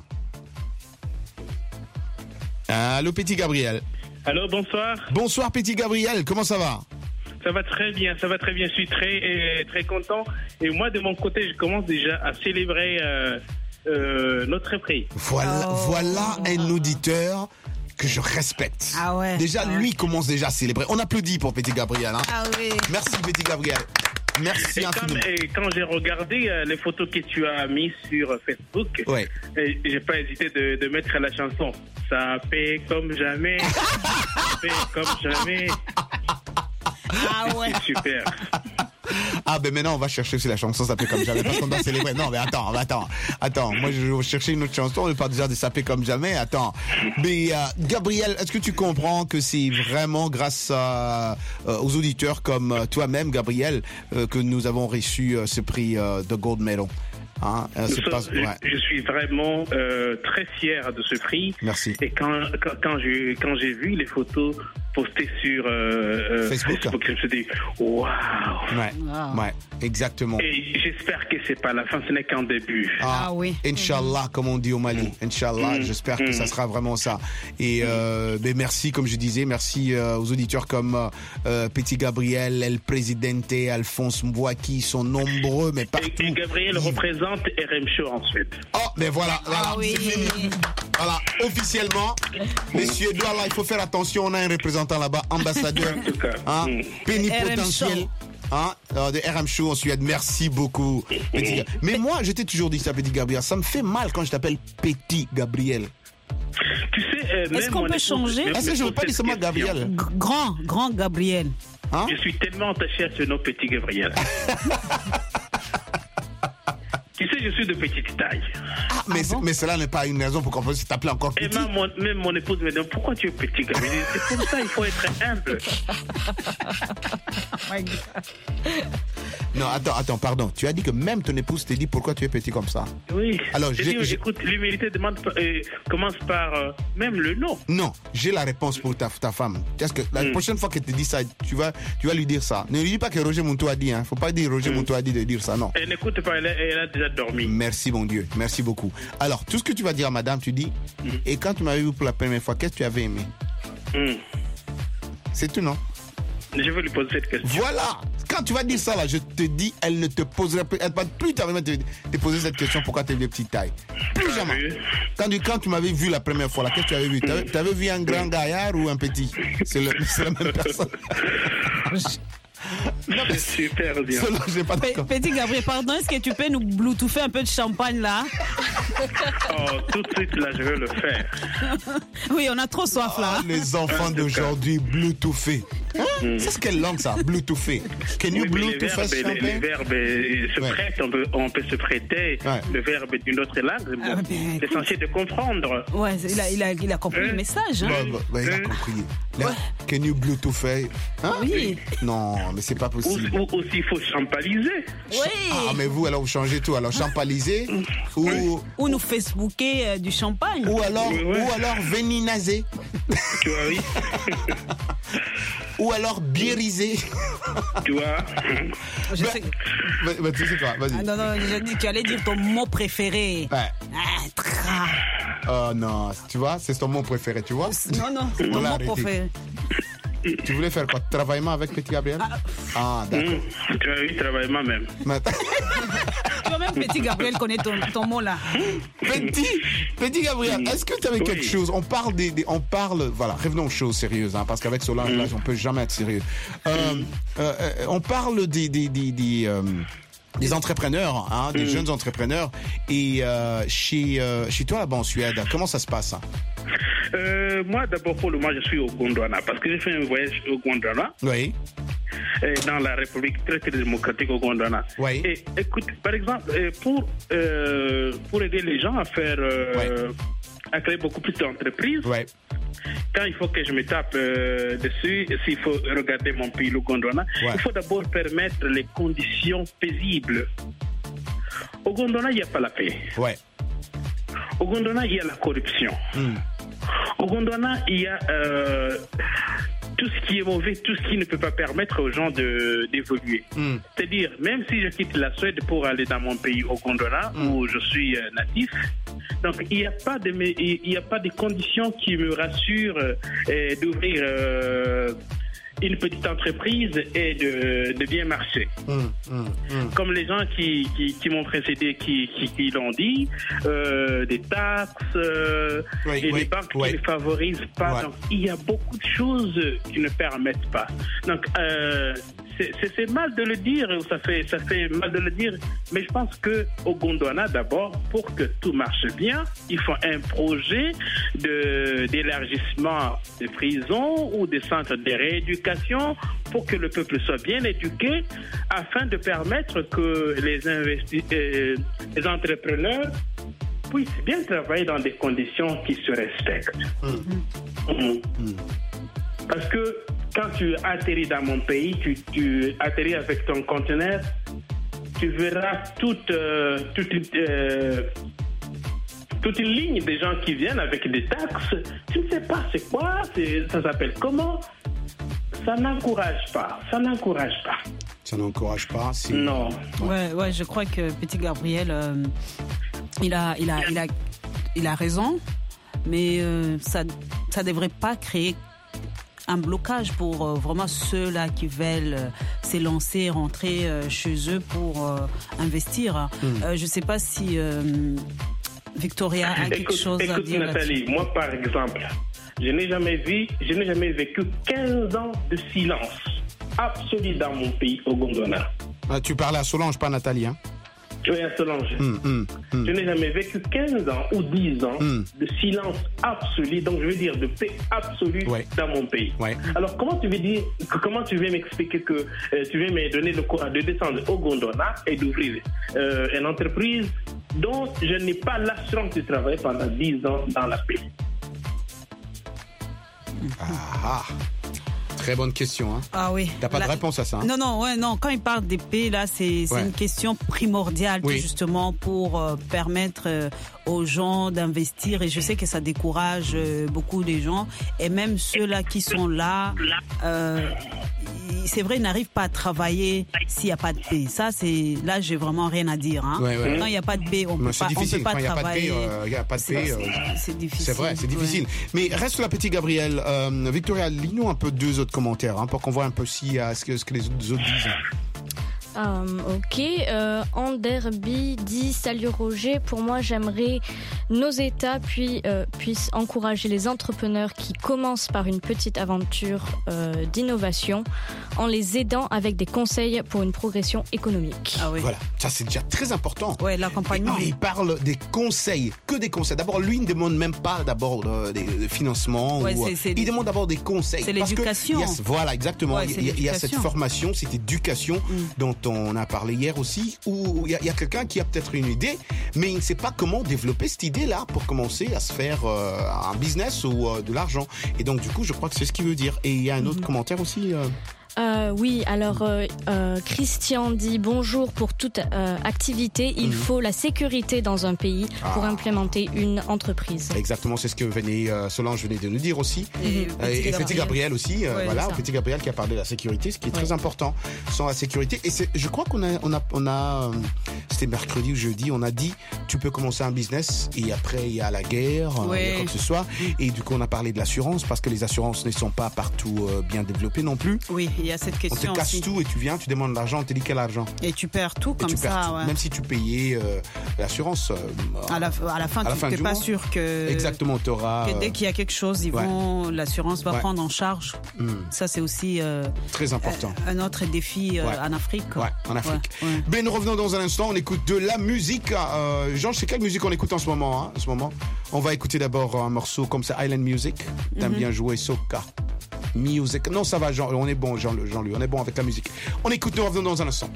Allô, petit Gabriel. Allô, bonsoir. Bonsoir, petit Gabriel. Comment ça va? Ça va très bien, ça va très bien. Je suis très content. Et moi, de mon côté, je commence déjà à célébrer notre prix. Voilà un auditeur que je respecte. Ah ouais. Déjà, lui commence déjà à célébrer. On applaudit pour petit Gabriel. Hein. Ah oui. Merci, petit Gabriel. Merci infiniment. Et quand j'ai regardé les photos que tu as mises sur Facebook, j'ai pas hésité de mettre la chanson. Ça fait comme jamais. Ça fait comme jamais. Ah ouais. C'est super. Ah ben maintenant on va chercher aussi la chanson Ça fait comme jamais parce qu'on doit célébrer. Non mais attends. Moi je vais chercher une autre chanson. On ne parle déjà de Ça fait comme jamais. Attends. Mais Gabriel, est-ce que tu comprends que c'est vraiment grâce aux auditeurs comme toi-même, Gabriel, que nous avons reçu ce prix de Gold Medal? Hein, je suis vraiment très fier de ce prix. Merci. Et quand j'ai vu les photos postées sur Facebook, je me suis dit waouh. Ouais, exactement. Et j'espère que c'est pas la fin, ce n'est qu'un début. Ah oui. Inch'Allah, comme on dit au Mali. Inch'Allah, j'espère que ça sera vraiment ça. Et merci, comme je disais, merci aux auditeurs comme Petit Gabriel, El Presidente, Alphonse Mbouaki, ils sont nombreux, mais partout. Et Gabriel représente RM Show en Suède. Oh, mais voilà, oui. c'est fini. Voilà, officiellement, les Suédois, là, il faut faire attention, on a un représentant là-bas, ambassadeur, plénipotentiel. De RM Show en Suède. Merci beaucoup, Petit. Mais moi, je t'ai toujours dit ça, Petit Gabriel. Ça me fait mal quand je t'appelle Petit Gabriel. Tu sais, est-ce qu'on peut changer? Est-ce que je ne veux pas dire seulement Gabriel? Grand Gabriel. Je suis tellement attaché à ce nom, Petit Gabriel. Tu sais, je suis de petite taille. Mais cela n'est pas une raison pour qu'on puisse t'appeler encore petit. Et même mon épouse me dit, pourquoi tu es petit, Gabriel? C'est comme ça, il faut être humble. Oh my God. Non, attends, pardon. Tu as dit que même ton épouse t'a dit pourquoi tu es petit comme ça. Oui. Alors, écoute, l'humilité commence par même le nom. Non, j'ai la réponse pour ta femme. Parce que la prochaine fois qu'elle te dit ça, tu vas lui dire ça. Ne lui dis pas que Roger Monto a dit. Faut pas dire Roger Monto a dit de dire ça, non. Elle n'écoute pas, elle a déjà dormi. Merci, mon Dieu. Merci beaucoup. Alors, tout ce que tu vas dire à madame, tu dis. Et quand tu m'avais vu pour la première fois, qu'est-ce que tu avais aimé? C'est tout, non? Je vais lui poser cette question. Voilà. Quand tu vas dire ça, là, je te dis, elle ne te posera plus, elle va plus te poser cette question, pourquoi tu as des petites tailles. Plus jamais. Quand tu m'avais vu la première fois, là, qu'est-ce que tu avais vu? Tu avais vu un grand gaillard ou un petit? C'est la même personne. Non, mais super bien. Petit Gabriel, pardon, est-ce que tu peux nous bluetoother un peu de champagne là? Oh, tout de suite là, je vais le faire. Oui, on a trop soif là. Les enfants d'aujourd'hui, bluetoother. C'est quelle langue ça? Bluetoother. Can you bluetooth us champagne? Les verbes se prêtent, on peut se prêter le verbe d'une autre langue. L'essentiel de comprendre. Ouais, il a compris le message. Hein? Il a compris. Can you bluetoother? Oui. Non, mais c'est pas possible. Ou aussi, il faut champaliser. Oui. Ah, mais vous, alors, vous changez tout. Alors, champaliser ou nous facebooker du champagne. Ou alors véninaser. Tu vois, oui. Ou alors biériser. Tu vois. Tu sais quoi, vas-y. Non, j'ai dit que tu allais dire ton mot préféré. Ouais. Oh non, tu vois, c'est ton mot préféré, tu vois. Non, c'est mon mot préféré. Tu voulais faire quoi? Travaillement avec Petit Gabriel? D'accord. Oui, travaillement même. Tu vois, même Petit Gabriel connaît ton mot là. Petit Gabriel, est-ce que tu avais quelque chose? On parle, voilà, revenons aux choses sérieuses, hein, parce qu'avec Solange, là, on peut jamais être sérieux. On parle des entrepreneurs, hein, des jeunes entrepreneurs. Et chez toi là-bas en Suède, comment ça se passe? Moi, d'abord, pour le moment, je suis au Gondwana parce que j'ai fait un voyage au Gondwana. Oui. dans la République très démocratique au Gondwana. Oui. Et écoute, par exemple, pour aider les gens à faire, à créer beaucoup plus d'entreprises. Quand il faut que je me tape dessus, s'il faut regarder mon pays, le Gondwana, il faut d'abord permettre les conditions paisibles. Au Gondwana, il n'y a pas la paix. Au Gondwana, il y a la corruption. Au Gondwana, il y a tout ce qui est mauvais, tout ce qui ne peut pas permettre aux gens d'évoluer. C'est-à-dire, même si je quitte la Suède pour aller dans mon pays, au Gondwana, où je suis natif, donc il n'y a pas de conditions qui me rassurent d'ouvrir une petite entreprise et de bien marcher. Comme les gens qui m'ont précédé, qui l'ont dit, des taxes et des banques qui ne favorisent pas. Donc, il y a beaucoup de choses qui ne permettent pas. Donc, c'est mal de le dire, ça fait mal de le dire, mais je pense qu'au Gondwana, d'abord, pour que tout marche bien, il faut un projet d'élargissement des prisons ou des centres de rééducation pour que le peuple soit bien éduqué, afin de permettre que les entrepreneurs puissent bien travailler dans des conditions qui se respectent. Parce que quand tu atterris dans mon pays, tu atterris avec ton conteneur, tu verras toute une ligne des gens qui viennent avec des taxes. Tu ne sais pas c'est quoi, ça s'appelle comment. Ça n'encourage pas. Ça n'encourage pas. Non. Ouais, je crois que Petit Gabriel, il a raison, mais ça devrait pas créer un blocage pour vraiment ceux-là qui veulent s'élancer, rentrer chez eux pour investir. Je ne sais pas si Victoria a quelque chose à dire. Nathalie, moi par exemple, je n'ai jamais vécu 15 ans de silence absolu dans mon pays, au Gondwana. Tu parles à Solange, pas Nathalie, hein? Oui, à Solange. Je n'ai jamais vécu 15 ans ou 10 ans de silence absolu, donc je veux dire de paix absolue dans mon pays. Alors comment tu veux m'expliquer que tu veux me donner le courage de descendre au Gondwana et d'ouvrir une entreprise dont je n'ai pas l'assurance de travailler pendant 10 ans dans la paix? Très bonne question. Hein. Ah oui. T'as pas de réponse à ça. Hein. Non. Quand il parle d'épée, là, c'est une question primordiale, justement, pour permettre aux gens d'investir. Et je sais que ça décourage beaucoup de gens. Et même ceux-là qui sont là, c'est vrai, ils n'arrivent pas à travailler s'il n'y a pas de paix. Ça, là, j'ai vraiment rien à dire. Hein. Quand il n'y a pas de paix, on ne peut pas travailler. Il n'y a pas de paix, c'est difficile. C'est vrai, c'est difficile. Mais reste là, Petit Gabriel. Victoria, lis-nous un peu deux autres commentaires pour qu'on voit un peu ce que les autres disent. Ok, Anderby dit: salut Roger, pour moi j'aimerais nos États puissent encourager les entrepreneurs qui commencent par une petite aventure d'innovation en les aidant avec des conseils pour une progression économique. Voilà, ça c'est déjà très important. L'accompagnement. Il parle des conseils, que des conseils. D'abord, lui, il ne demande même pas d'abord des financements. Il demande d'abord des conseils. C'est l'éducation. Voilà, exactement. Il y a cette formation, cette éducation dont on a parlé hier aussi, où il y a quelqu'un qui a peut-être une idée, mais il ne sait pas comment développer cette idée-là pour commencer à se faire un business ou de l'argent. Et donc, du coup, je crois que c'est ce qu'il veut dire. Et il y a un autre commentaire aussi. Oui, alors Christian dit: bonjour, pour toute activité, il faut la sécurité dans un pays pour implémenter une entreprise. Exactement, c'est ce que Solange venait de nous dire aussi. Et Petit Gabriel aussi, Petit Gabriel qui a parlé de la sécurité, ce qui est très important. Sans la sécurité, et je crois qu'on a c'était mercredi ou jeudi, on a dit tu peux commencer un business et après il y a la guerre, il y a quoi que ce soit. Et du coup on a parlé de l'assurance parce que les assurances ne sont pas partout bien développées non plus. Oui. Il y a cette question. On te casse aussi. tout et tu viens, tu demandes de l'argent, on te dit quel argent. Et tu perds tout comme ça. Même si tu payais l'assurance. À la fin, tu n'es pas sûr que. Exactement, tu auras. Dès qu'il y a quelque chose, l'assurance va prendre en charge. Ça, c'est aussi. Très important. Un autre défi en Afrique. En Afrique. Ben, nous revenons dans un instant, on écoute de la musique. Jean, je sais quelle musique on écoute en ce moment. On va écouter d'abord un morceau comme ça, Island Music. T'aimes bien jouer Soca. Music. Non, ça va, Jean, on est bon, Jean-Louis, on est bon avec la musique. On écoute, nous revenons dans un instant.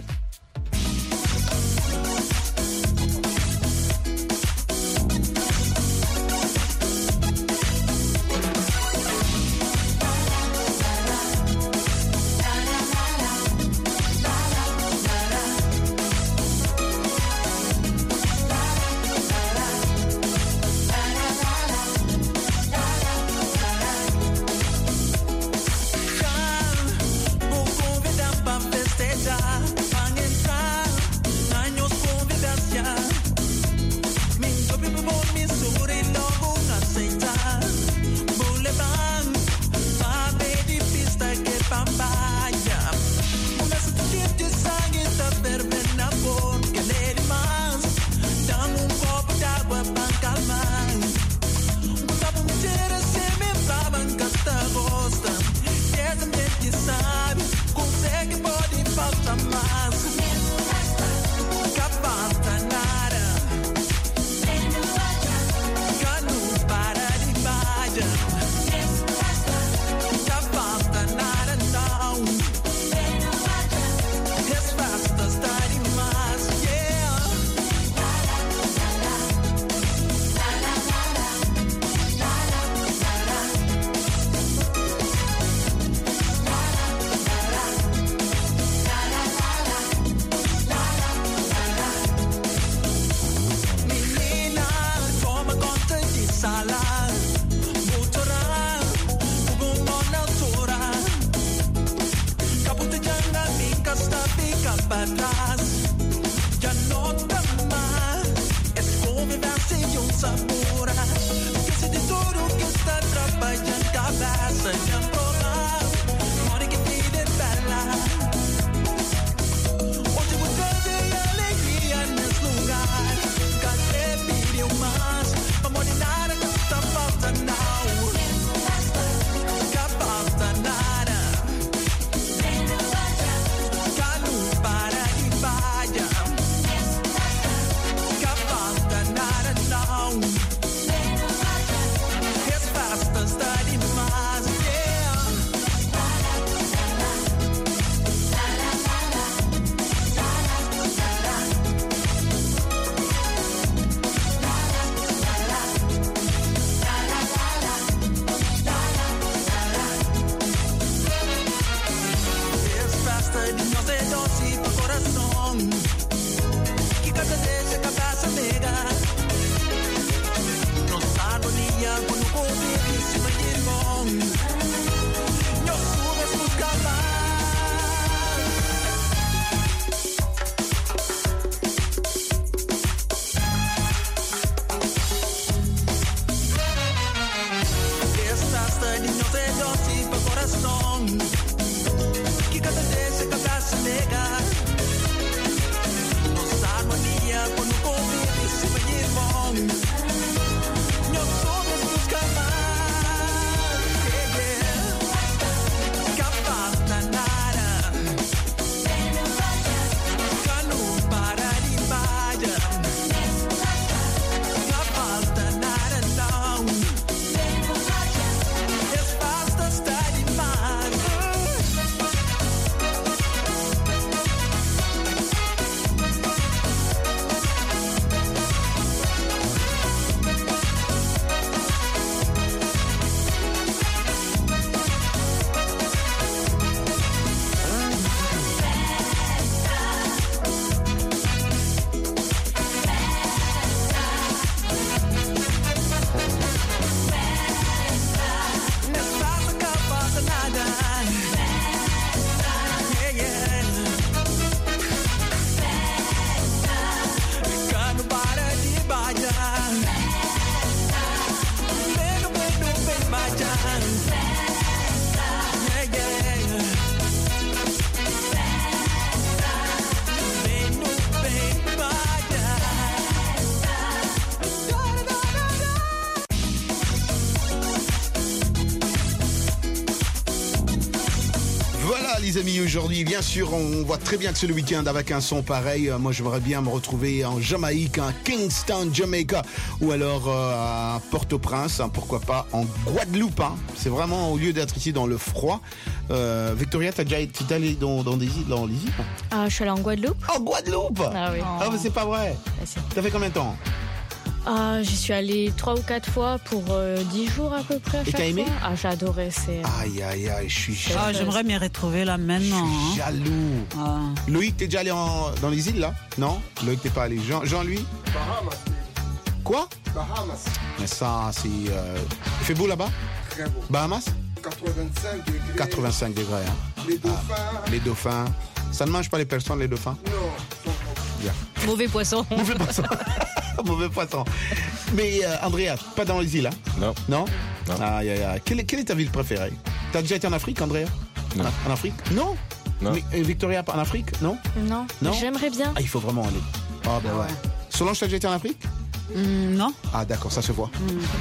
les amis, aujourd'hui, bien sûr, on voit très bien que c'est le week-end avec un son pareil. Moi, j'aimerais bien me retrouver en Jamaïque, en Kingston, Jamaica, ou alors à Port-au-Prince, hein, pourquoi pas en Guadeloupe. Hein. C'est vraiment au lieu d'être ici dans le froid. Victoria, tu es allée dans les îles, Je suis allée en Guadeloupe. En Guadeloupe? Ah oui. Ah, mais c'est pas vrai. T'as fait combien de temps? J'y suis allée 3 ou 4 fois pour 10 jours à peu près. À Et t'as aimé? J'ai adoré. Aïe, je suis jaloux. J'aimerais m'y retrouver là maintenant. Je suis jaloux. Loïc, t'es déjà allé dans les îles là? Non? Loïc, t'es pas allé. Jean, lui? Bahamas. Quoi? Bahamas. Mais ça, c'est. Il fait beau là-bas? Très beau. Bahamas? 85 degrés. 85 degrés. Hein. Les dauphins. Les dauphins. Ça ne mange pas les personnes, les dauphins? Non. Bien. Mauvais poisson. Mauvais poisson. Mauvais poisson. Mais Andrea, pas dans les îles, hein? Non. Non? Aïe. Quelle est ta ville préférée? T'as déjà été en Afrique, Andrea? Non. En Afrique? Non. Mais Victoria, en Afrique? Non? Non. J'aimerais bien. Il faut vraiment aller. Ah ben ouais. Solange, t'as déjà été en Afrique? Non. Ah d'accord, ça se voit.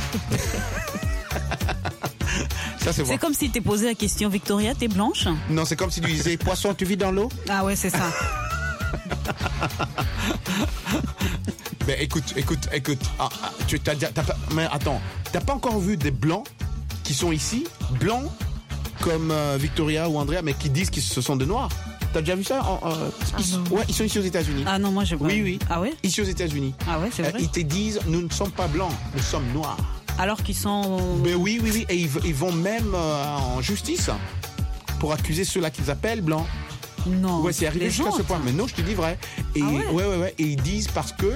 Ça se voit. C'est comme si t'es posé la question, Victoria, t'es blanche? Non, c'est comme si tu disais, poisson, tu vis dans l'eau? Ah ouais, c'est ça. Ben écoute. Mais attends, t'as pas encore vu des blancs qui sont ici, blancs comme Victoria ou Andrea, mais qui disent que ce sont des noirs? T'as déjà vu ça? Ouais, ils sont ici aux États-Unis. Ah non, moi je vois. Oui. Ah ouais? Ici aux États-Unis. Ah ouais, c'est vrai. Ils te disent, nous ne sommes pas blancs, nous sommes noirs. Alors qu'ils sont. Ben oui. Et ils vont même en justice pour accuser ceux-là qu'ils appellent blancs. Non. Ouais, c'est arrivé jusqu'à ce point. Mais non, je te dis vrai. Et ouais. Et ils disent parce que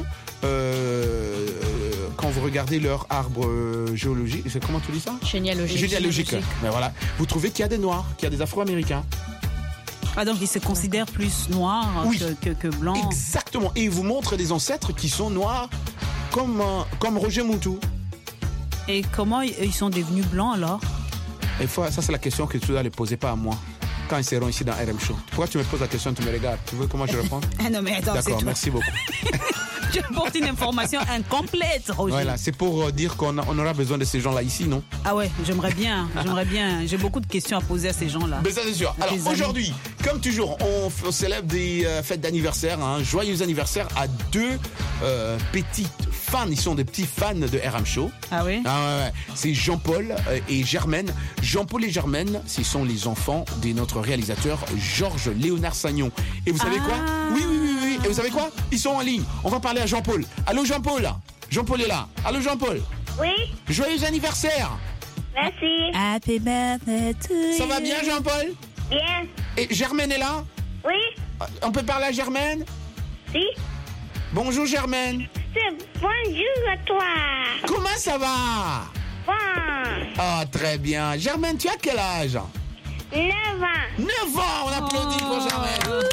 quand vous regardez leur arbre géologique, comment tu dis ça? Généalogique. Mais voilà, vous trouvez qu'il y a des noirs, qu'il y a des Afro-Américains. Ah donc ils se considèrent plus noirs que blancs. Exactement. Et ils vous montrent des ancêtres qui sont noirs comme Roger Moutou. Et comment ils sont devenus blancs alors? Ça c'est la question que tu dois les poser, pas à moi. Quand ils seront ici dans RM Show. Pourquoi tu me poses la question, tu me regardes? Tu veux comment je réponds? Ah non mais attends, d'accord, merci beaucoup. Tu apportes une information incomplète, Roger. Voilà, c'est pour dire qu'on aura besoin de ces gens-là ici, non? Ah ouais, j'aimerais bien. J'ai beaucoup de questions à poser à ces gens-là. Mais ça c'est sûr. Alors aujourd'hui, comme toujours, on célèbre des fêtes d'anniversaire. Joyeux anniversaire à deux petites fans. Ils sont des petits fans de RM Show. Ah oui? Ouais. C'est Jean-Paul et Germaine. Jean-Paul et Germaine, ce sont les enfants de notre réalisateur Georges Léonard Sagnon. Et vous savez quoi? Oui. Et vous savez quoi? Ils sont en ligne. On va parler à Jean-Paul. Allô Jean-Paul? Jean-Paul est là. Allô Jean-Paul? Oui. Joyeux anniversaire. Merci. Happy birthday to you. Ça va bien Jean-Paul? Bien. Et Germaine est là? Oui. On peut parler à Germaine? Si. Bonjour Germaine. Bonjour à toi. Comment ça va? Bon. Ah, très bien. Germaine, tu as quel âge? 9 ans. 9 ans, on applaudit pour Germaine.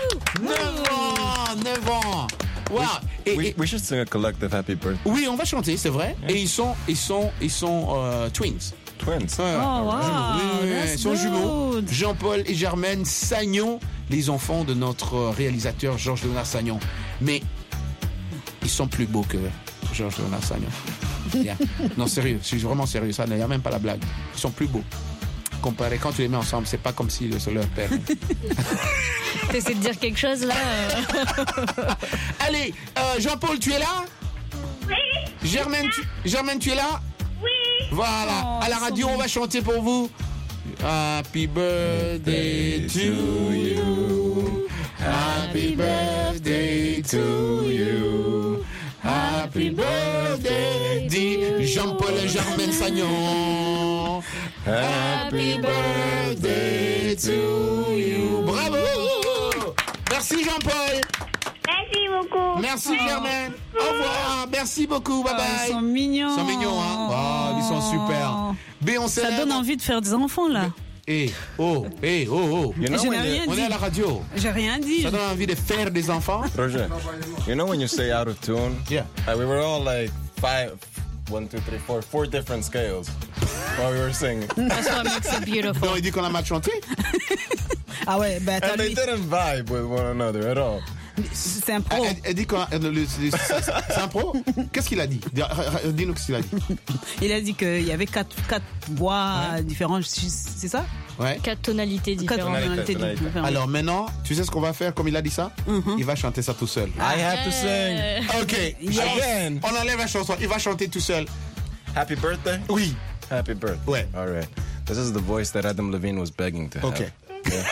9 ans. Wow. We should sing a collective happy birthday. Oui, on va chanter, c'est vrai. Yeah. Et ils sont twins. Twins. Ils sont jumeaux. Jean-Paul et Germaine Sagnon, les enfants de notre réalisateur Georges Léonard Sagnon. Mais ils sont plus beaux que Georges Léonard Sagnon. Yeah. Non, sérieux, je suis vraiment sérieux. Ça, il n'y a même pas la blague. Ils sont plus beaux. Comparé, quand tu les mets ensemble, c'est pas comme si c'est leur père. T'essaies de dire quelque chose là? Allez, Jean-Paul, tu es là? Oui. Germaine, tu es là? Oui. Voilà, à la radio, on va chanter pour vous. Happy birthday to you. Happy birthday to you. Happy birthday, dit Jean-Paul et Germaine Sagnon. Happy birthday to you. Bravo! Merci Jean-Paul. Merci beaucoup. Merci Germaine. Au revoir. Merci beaucoup. Bye bye. Ils sont mignons. Ils sont mignons, hein? Oh, ils sont super. Ça donne envie de faire des enfants là. Oh. You know, on est à la radio. J'ai rien dit. Ça donne envie de faire des enfants. Roger, you know when you say out of tune? Yeah. We were all like 5, 1, 2, 3, 4 different scales. while we were singing. That's what makes it beautiful. Non, il dit qu'on a mal chanté. Ah ouais, ben And they didn't vibe with one another at all. C'est un pro. Elle dit c'est un pro. Qu'est-ce qu'il a dit? Dis-nous ce qu'il a dit. Il a dit qu'il y avait quatre voix différentes, c'est ça? Ouais. 4 tonalités différentes. Alors maintenant, tu sais ce qu'on va faire comme il a dit ça? Il va chanter ça tout seul. I have to sing. Ok. Again. On enlève la chanson. Il va chanter tout seul. Happy birthday? Oui. Happy birthday. Ouais. All right. This is the voice that Adam Levine was begging to have. Ok. Yeah.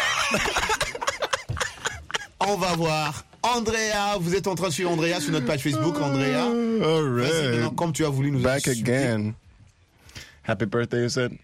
On va voir. Andrea, vous êtes en train de suivre Andrea sur notre page Facebook. Andrea. All right. Vas-y, maintenant, comme tu as voulu nous back again. Happy birthday, you said?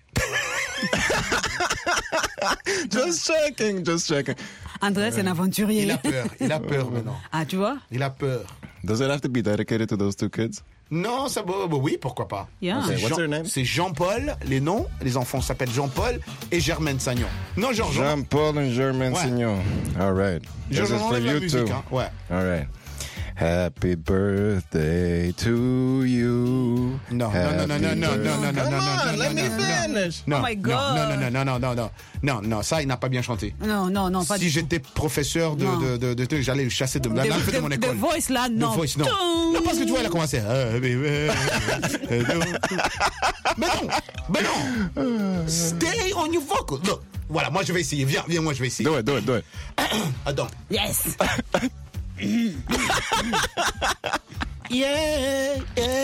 Just checking. Andrea, c'est un aventurier. Il a peur maintenant. Ah, tu vois? Il a peur. Does it have to be dedicated to those two kids? Non, ça oui, pourquoi pas. Yeah. Okay, what's their name? C'est Jean-Paul, les enfants s'appellent Jean-Paul et Germaine Sagnon. Non, Georges. Jean-Paul and Germaine Sagnon. All right. This is for you too. Hein. Ouais. All right. Happy birthday to you. No. Let me finish. No, oh my God. Non, ça, il n'a pas bien chanté. Non, pas si j'étais professeur de j'allais le chasser de mon école. The Voice, là, non. The Voice, non. Non, parce que tu vois, il a commencé. Mais non. Stay on your vocal. Look. Voilà, moi, je vais essayer. Viens, moi, je vais essayer. Do it. Attends. Yes. Yeah.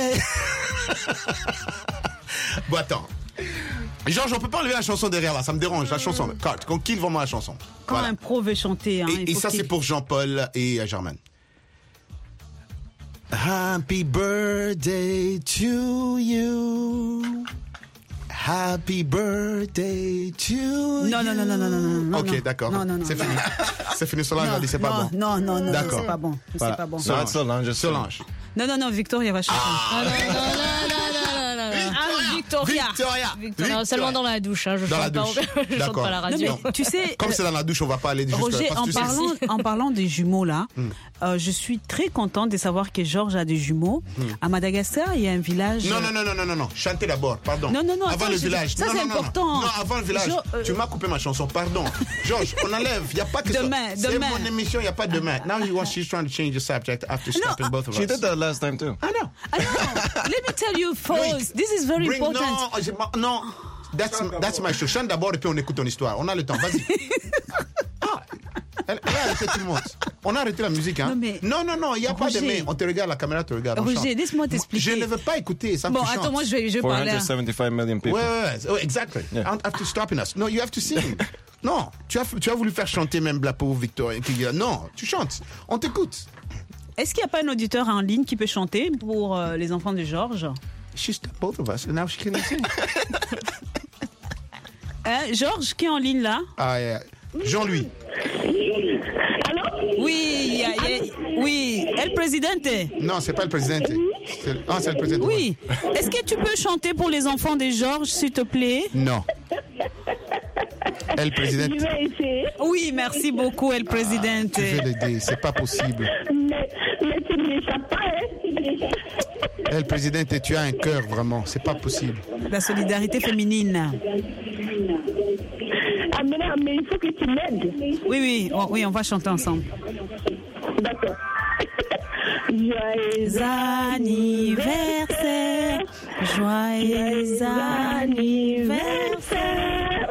Bon, attends. Georges, on peut pas enlever la chanson derrière là, ça me dérange, la chanson. Qu'on kill vraiment la chanson. Quand un pro veut chanter. Hein, et ça, c'est pour Jean-Paul et Germaine. Happy birthday to you. Happy birthday to you. Non. Ok, d'accord. Non. C'est fini. C'est fini. Solange a dit c'est pas bon. Non. D'accord. C'est pas bon. Voilà. C'est pas bon. Solange. Non, Victoria va chanter. Victoria. Non, seulement dans la douche. Hein, je chante pas à la radio. Non, mais, tu sais, comme c'est dans la douche, on va pas aller jusque Roger, là. en parlant des jumeaux là, je suis très contente de savoir que Georges a des jumeaux. À Madagascar, il y a un village. Non. Chantez d'abord, pardon. Non. Avant le village. Ça, c'est important. Non, avant le village. Tu m'as coupé ma chanson, pardon. Georges, on enlève. Il n'y a pas que demain. C'est mon émission, il n'y a pas demain. Now she's trying to change the subject after stopping both of us. She did that last time too. I know. Let me tell you first. This is very important. Non. That's my show. Chante d'abord et puis on écoute ton histoire. On a le temps, vas-y. Elle a arrêté tout le monde. On a arrêté la musique, hein. Non, il n'y a pas de mais. On te regarde, la caméra te regarde. Roger, laisse-moi t'expliquer. Je ne veux pas écouter, ça me chante. Attends, moi je vais parler. 475 million people. Ouais, exactly. Yeah. After stopping us. No, you have to sing. Non, tu as voulu faire chanter même la pauvre Victoria. Non, tu chantes. On t'écoute. Est-ce qu'il n'y a pas un auditeur en ligne qui peut chanter pour les enfants de Georges? She stopped both of us and now she can sing. Georges qui est en ligne là? Ah, yeah. Jean-Louis. Allô? Oui, oui. El Presidente. Non, c'est pas le Presidente. C'est le Presidente. Oui. Est-ce que tu peux chanter pour les enfants de Georges, s'il te plaît? Non. El Presidente. Je vais essayer. Oui, merci beaucoup, El Presidente. Je vais l'aider, c'est pas possible. Mais tu ne m'échappes pas, hein? El Presidente, tu as un cœur, vraiment. C'est pas possible. La solidarité féminine. Ah, mais il faut que tu m'aides. Oui, on va chanter ensemble. D'accord. Joyeux anniversaire, joyeux anniversaire,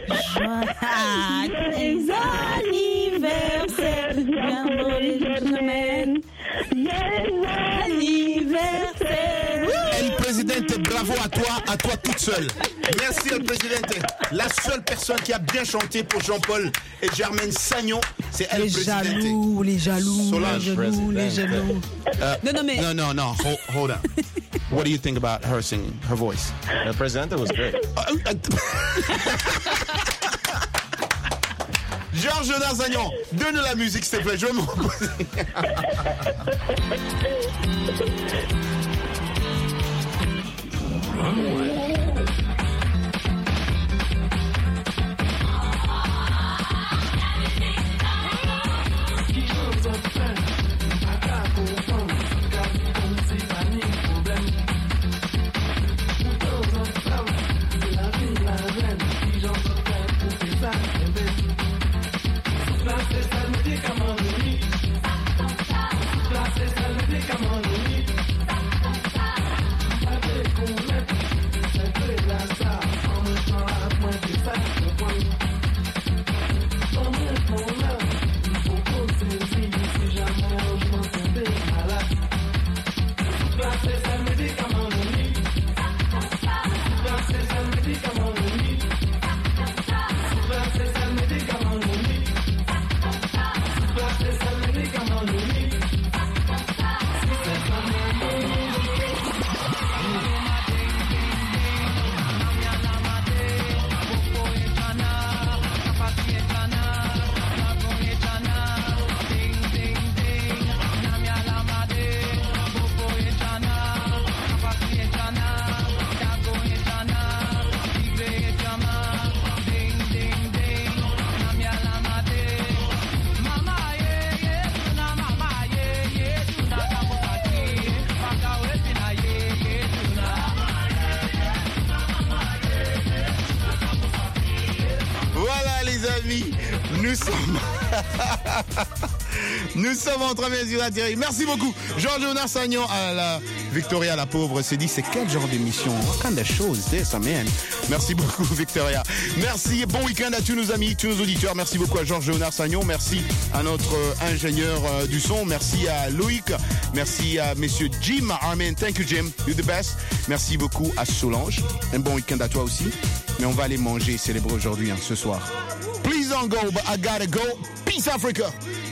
joyeux anniversaire, Germaine, joyeux anniversaire. El Presidente, bravo à toi toute seule. Merci El Presidente. La seule personne qui a bien chanté pour Jean-Paul et Germaine Sagnon, c'est El Presidente. Les jaloux. Solange. Les jaloux. No. Hold on. What do you think about her singing, her voice? El Presidente was great. Georges D'Arzagnon, donne-nous la musique, s'il te plaît. Je vais me reposer. Nous sommes en train de dire Thierry. Merci beaucoup. Georges-Léonard Sagnon à la Victoria, la pauvre, s'est dit c'est quel genre d'émission? What kind of show is this, man? Merci beaucoup, Victoria. Merci. Bon week-end à tous nos amis, tous nos auditeurs. Merci beaucoup à Georges-Léonard Sagnon. Merci à notre ingénieur du son. Merci à Loïc. Merci à messieurs Jim Armin. Thank you, Jim. You're the best. Merci beaucoup à Solange. Un bon week-end à toi aussi. Mais on va aller manger et célébrer aujourd'hui, ce soir. Please don't go, but I gotta go. Peace, Africa.